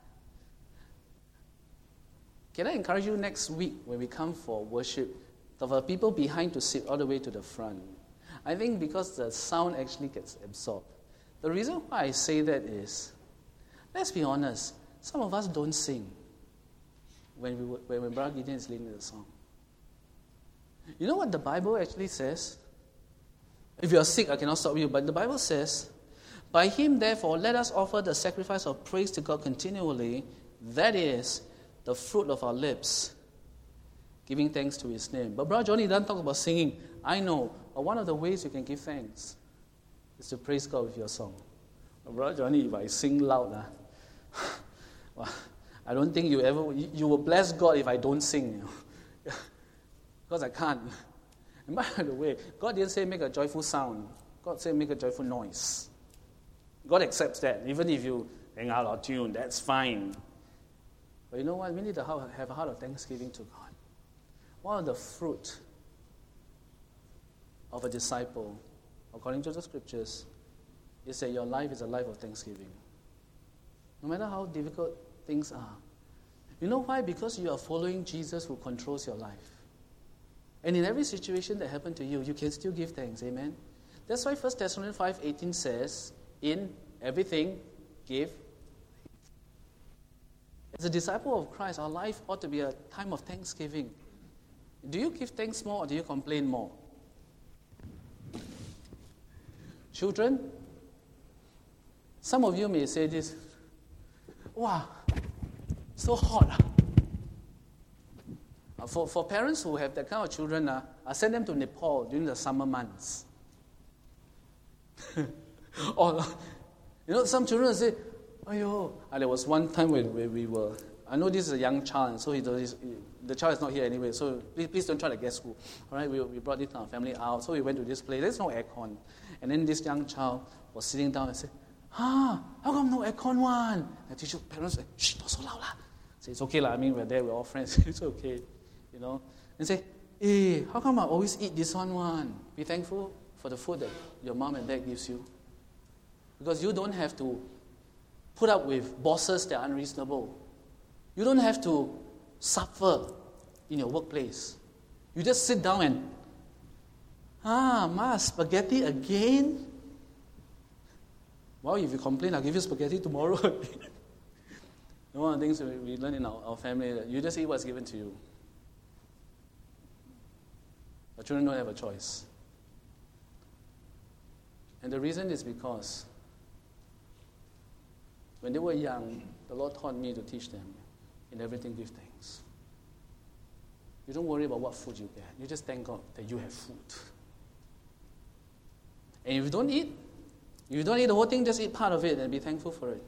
can I encourage you next week when we come for worship, for people behind to sit all the way to the front? I think because the sound actually gets absorbed. The reason why I say that is, let's be honest, some of us don't sing when we when, when Brother Gideon is leading the song. You know what the Bible actually says? If you are sick, I cannot stop you, but the Bible says, by him, therefore, let us offer the sacrifice of praise to God continually, that is, the fruit of our lips, giving thanks to his name. But Brother Johnny doesn't talk about singing. I know, but one of the ways you can give thanks is to praise God with your song. But Brother Johnny, if I sing loud, uh, well, I don't think you ever, you, you will bless God if I don't sing, you know? Because I can't. And by the way, God didn't say make a joyful sound. God said make a joyful noise. God accepts that. Even if you hang out of tune, that's fine. But you know what? We need to have a heart of thanksgiving to God. One of the fruit of a disciple, according to the scriptures, is that your life is a life of thanksgiving. No matter how difficult things are. You know why? Because you are following Jesus who controls your life. And in every situation that happened to you, you can still give thanks. Amen? That's why First Thessalonians five eighteen says, in everything, give. As a disciple of Christ, our life ought to be a time of thanksgiving. Do you give thanks more or do you complain more? Children, some of you may say this, wow, so hot. Ah. For, for parents who have that kind of children, uh, I send them to Nepal during the summer months. Or, you know, some children say, Ayo, and there was one time when, when we were, I know this is a young child, so he, he, the child is not here anyway, so please, please don't try to guess who. All right, we, we brought this our family out, so we went to this place, there's no aircon. And then this young child was sitting down and said, ah, how come no aircon one? And teacher, parents said, shh, not so loud lah. Say, it's okay lah, I mean, we're there, we're all friends, it's okay, you know. And say, eh, how come I always eat this one one? Be thankful for the food that your mom and dad gives you. Because you don't have to put up with bosses that are unreasonable. You don't have to suffer in your workplace. You just sit down and, ah, ma, spaghetti again? Well, if you complain, I'll give you spaghetti tomorrow. One of the things we learn in our, our family, that you just eat what's given to you. The children don't have a choice. And the reason is because when they were young, the Lord taught me to teach them, in everything give thanks. You don't worry about what food you get. You just thank God that you have food. And if you don't eat, if you don't eat the whole thing, just eat part of it and be thankful for it.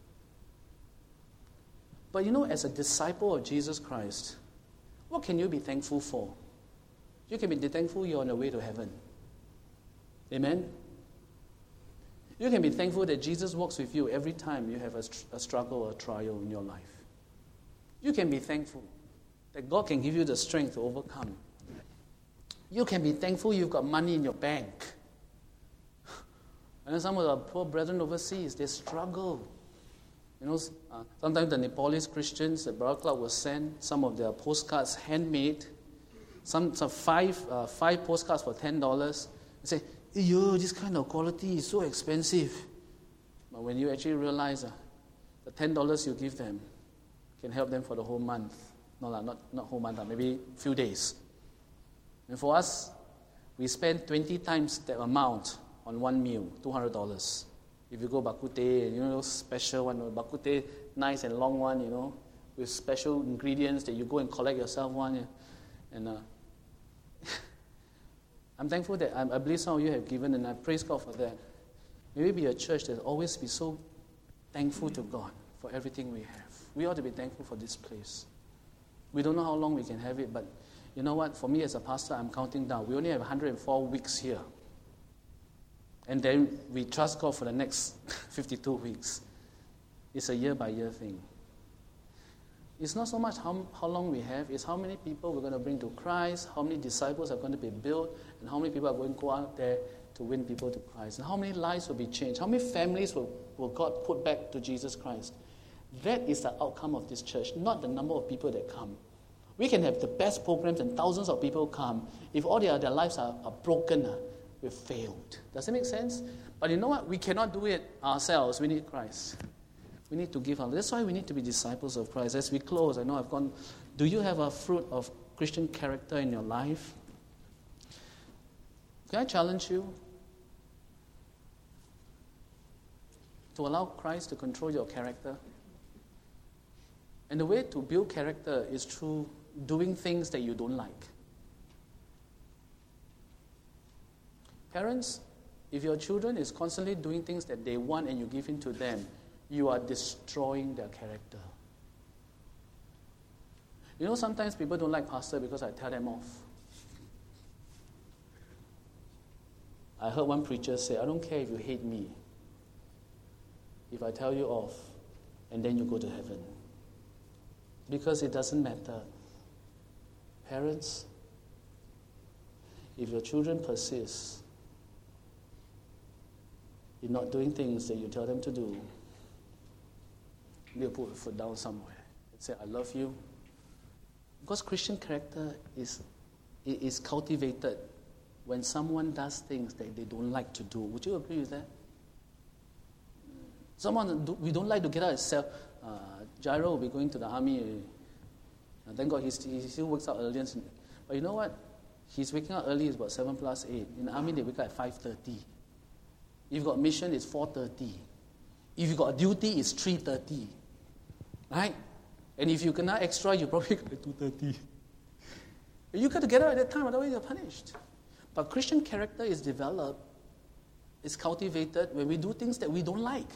But you know, as a disciple of Jesus Christ, what can you be thankful for? You can be thankful you're on the way to heaven. Amen? You can be thankful that Jesus walks with you every time you have a, a struggle or a trial in your life. You can be thankful that God can give you the strength to overcome. You can be thankful you've got money in your bank. And some of the poor brethren overseas, they struggle. You know, uh, sometimes the Nepalese Christians, the Brother Club will send some of their postcards handmade. Some, some five, uh, five postcards for ten dollars. They say, yo, this kind of quality is so expensive. But when you actually realize uh, the ten dollars you give them can help them for the whole month. No, not, not whole month, maybe a few days. And for us, we spend twenty times that amount on one meal, two hundred dollars. If you go Bak Kut Teh, you know, those special one, Bak Kut Teh, nice and long one, you know, with special ingredients that you go and collect yourself one. Yeah. And uh, I'm thankful that I, I believe some of you have given, and I praise God for that. May we be a church that always be so thankful to God for everything we have. We ought to be thankful for this place. We don't know how long we can have it, but you know what? For me as a pastor, I'm counting down. We only have one hundred four weeks here. And then we trust God for the next fifty-two weeks. It's a year-by-year thing. It's not so much how, how long we have, it's how many people we're going to bring to Christ, how many disciples are going to be built, and how many people are going to go out there to win people to Christ, and how many lives will be changed, how many families will, will God put back to Jesus Christ. That is the outcome of this church, not the number of people that come. We can have the best programs and thousands of people come. If all their, their lives are, are broken, uh, we've failed. Does that make sense? But you know what? We cannot do it ourselves. We need Christ. We need to give our. That's why we need to be disciples of Christ. As we close, I know I've gone. Do you have a fruit of Christian character in your life? Can I challenge you to allow Christ to control your character? And the way to build character is through doing things that you don't like. Parents, if your children is constantly doing things that they want and you give in to them, you are destroying their character. You know, sometimes people don't like pastor because I tell them off. I heard one preacher say, I don't care if you hate me, if I tell you off, and then you go to heaven. Because it doesn't matter. Parents, if your children persist in not doing things that you tell them to do, they'll put a foot down somewhere and say, I love you. Because Christian character is, is cultivated when someone does things that they don't like to do. Would you agree with that? Someone, we don't like to get out of self. Uh, Jairo will be going to the army. Uh, thank God he's, he still works out early. But you know what? He's waking up early. It's about seven plus eight. In the army, they wake up at five thirty. If you've got mission, it's four thirty. If you've got duty, it's three thirty. Right? And if you cannot extra, you probably got at two thirty. You got to get out at that time, otherwise you're punished. But Christian character is developed, is cultivated when we do things that we don't like.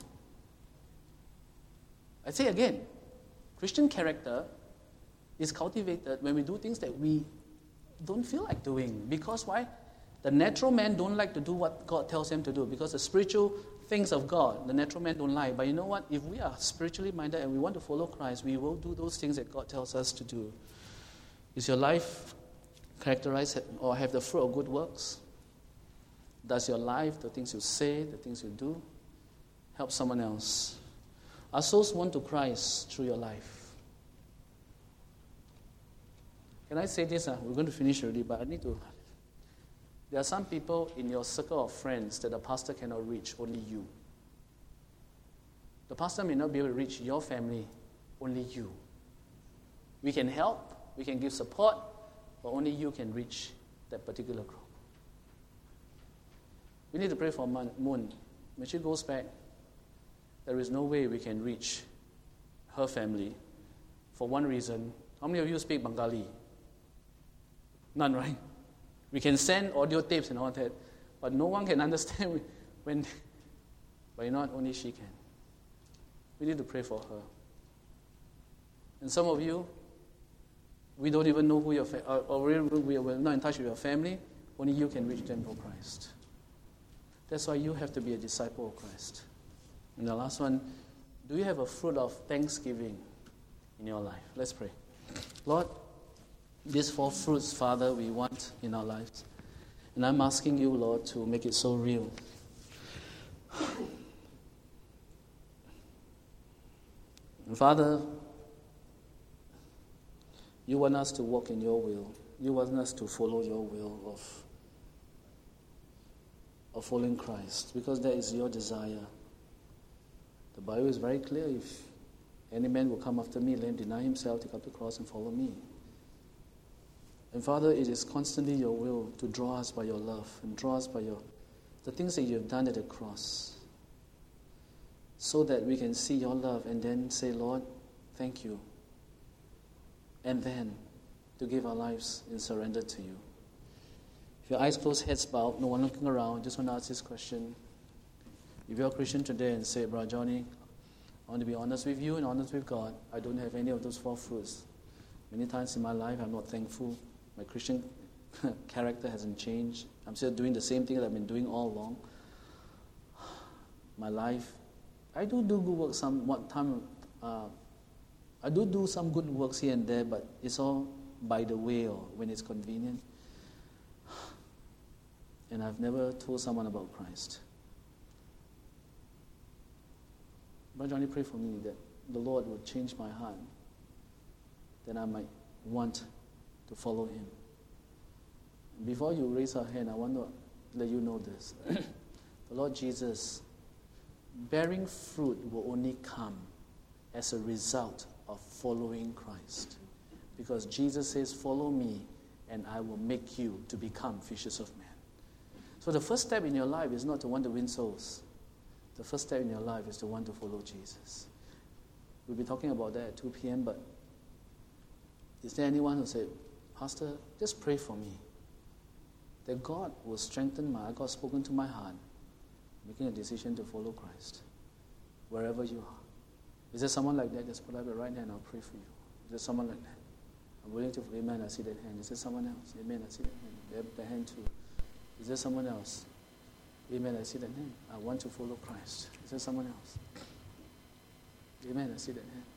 I say again, Christian character is cultivated when we do things that we don't feel like doing. Because why? The natural man don't like to do what God tells him to do. Because the spiritual things of God, the natural man don't like. But you know what? If we are spiritually minded and we want to follow Christ, we will do those things that God tells us to do. Is your life characterized or have the fruit of good works? Does your life, the things you say, the things you do, help someone else? Are souls won to Christ through your life? Can I say this? Uh, we're going to finish already, but I need to. There are some people in your circle of friends that the pastor cannot reach, only you. The pastor may not be able to reach your family, only you. We can help, we can give support, but only you can reach that particular group. We need to pray for Moon. When she goes back, there is no way we can reach her family for one reason. How many of you speak Bengali? None, right? We can send audio tapes and all that, but no one can understand when, but you know what, only she can. We need to pray for her. And some of you, we don't even know who your family, or, or we are not in touch with your family, only you can reach them for Christ. That's why you have to be a disciple of Christ. And the last one, do you have a fruit of thanksgiving in your life? Let's pray. Lord, these four fruits, Father, we want in our lives. And I'm asking you, Lord, to make it so real. And Father, you want us to walk in your will. You want us to follow your will of, of following Christ, because that is your desire. The Bible is very clear. If any man will come after me, let him deny himself, take up the cross, and follow me. And Father, it is constantly your will to draw us by your love and draw us by your the things that you have done at the cross. so that we can see your love and then say, Lord, thank you. And then to give our lives in surrender to you. If your eyes closed, heads bowed, no one looking around, just want to ask this question. If you're a Christian today and say, Brother Johnny, I want to be honest with you and honest with God. I don't have any of those four fruits. Many times in my life, I'm not thankful. My Christian character hasn't changed. I'm still doing the same thing that I've been doing all along. My life, I do do good work some one time. Uh, I do do some good works here and there, but it's all by the way or when it's convenient. And I've never told someone about Christ. Brother Johnny, pray for me that the Lord would change my heart, that I might want to follow Him. Before you raise your hand, I want to let you know this. The Lord Jesus, bearing fruit will only come as a result of following Christ. Because Jesus says, follow me and I will make you to become fishers of men. So the first step in your life is not to want to win souls. The first step in your life is to want to follow Jesus. We'll be talking about that at two p.m., but is there anyone who said, Pastor, just pray for me, that God will strengthen my, God spoken to my heart, making a decision to follow Christ, wherever you are. Is there someone like that? Just put up your right hand, I'll pray for you. Is there someone like that? I'm willing to, amen, I see that hand. Is there someone else? Amen, I see that hand. They have the hand too. Is there someone else? Amen, I see that hand. I want to follow Christ. Is there someone else? Amen, I see that hand.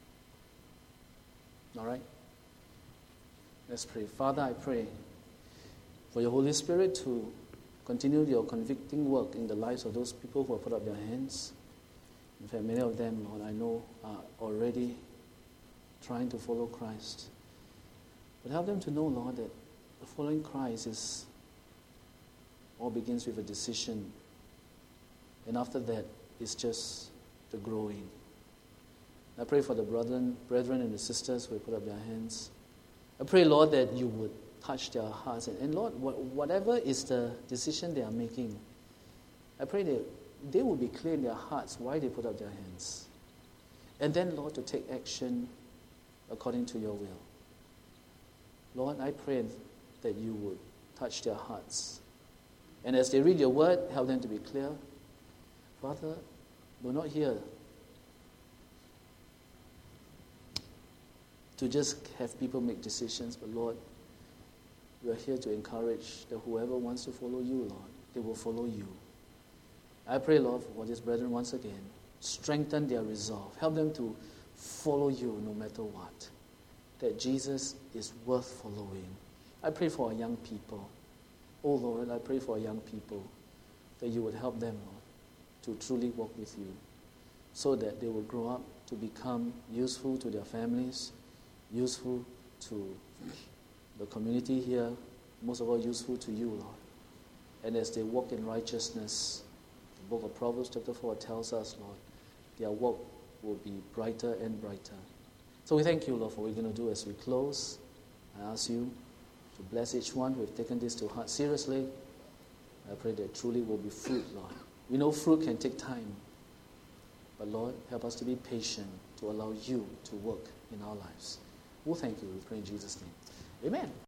All right? Let's pray. Father, I pray for your Holy Spirit to continue your convicting work in the lives of those people who have put up their hands. In fact, many of them, Lord, I know are already trying to follow Christ. But help them to know, Lord, that following Christ is all begins with a decision. And after that, it's just the growing. I pray for the brethren, brethren and the sisters who have put up their hands. I pray, Lord, that you would touch their hearts. And, and Lord, whatever is the decision they are making, I pray that they will be clear in their hearts why they put up their hands. And then, Lord, to take action according to your will. Lord, I pray that you would touch their hearts. And as they read your word, help them to be clear. Father, we're not here to just have people make decisions, but Lord, we are here to encourage that whoever wants to follow you, Lord, they will follow you. I pray, Lord, for these brethren once again, strengthen their resolve. Help them to follow you no matter what. That Jesus is worth following. I pray for our young people. Oh Lord, I pray for our young people that you would help them, Lord, to truly walk with you so that they will grow up to become useful to their families, useful to the community here, most of all useful to you, Lord. And as they walk in righteousness, the book of Proverbs chapter four tells us, Lord, their walk will be brighter and brighter. So we thank you, Lord, for what we're going to do as we close. I ask you to bless each one who have taken this to heart seriously. I pray that truly will be fruit, Lord. We know fruit can take time. But Lord, help us to be patient to allow you to work in our lives. We'll thank you. We pray in Jesus' name. Amen.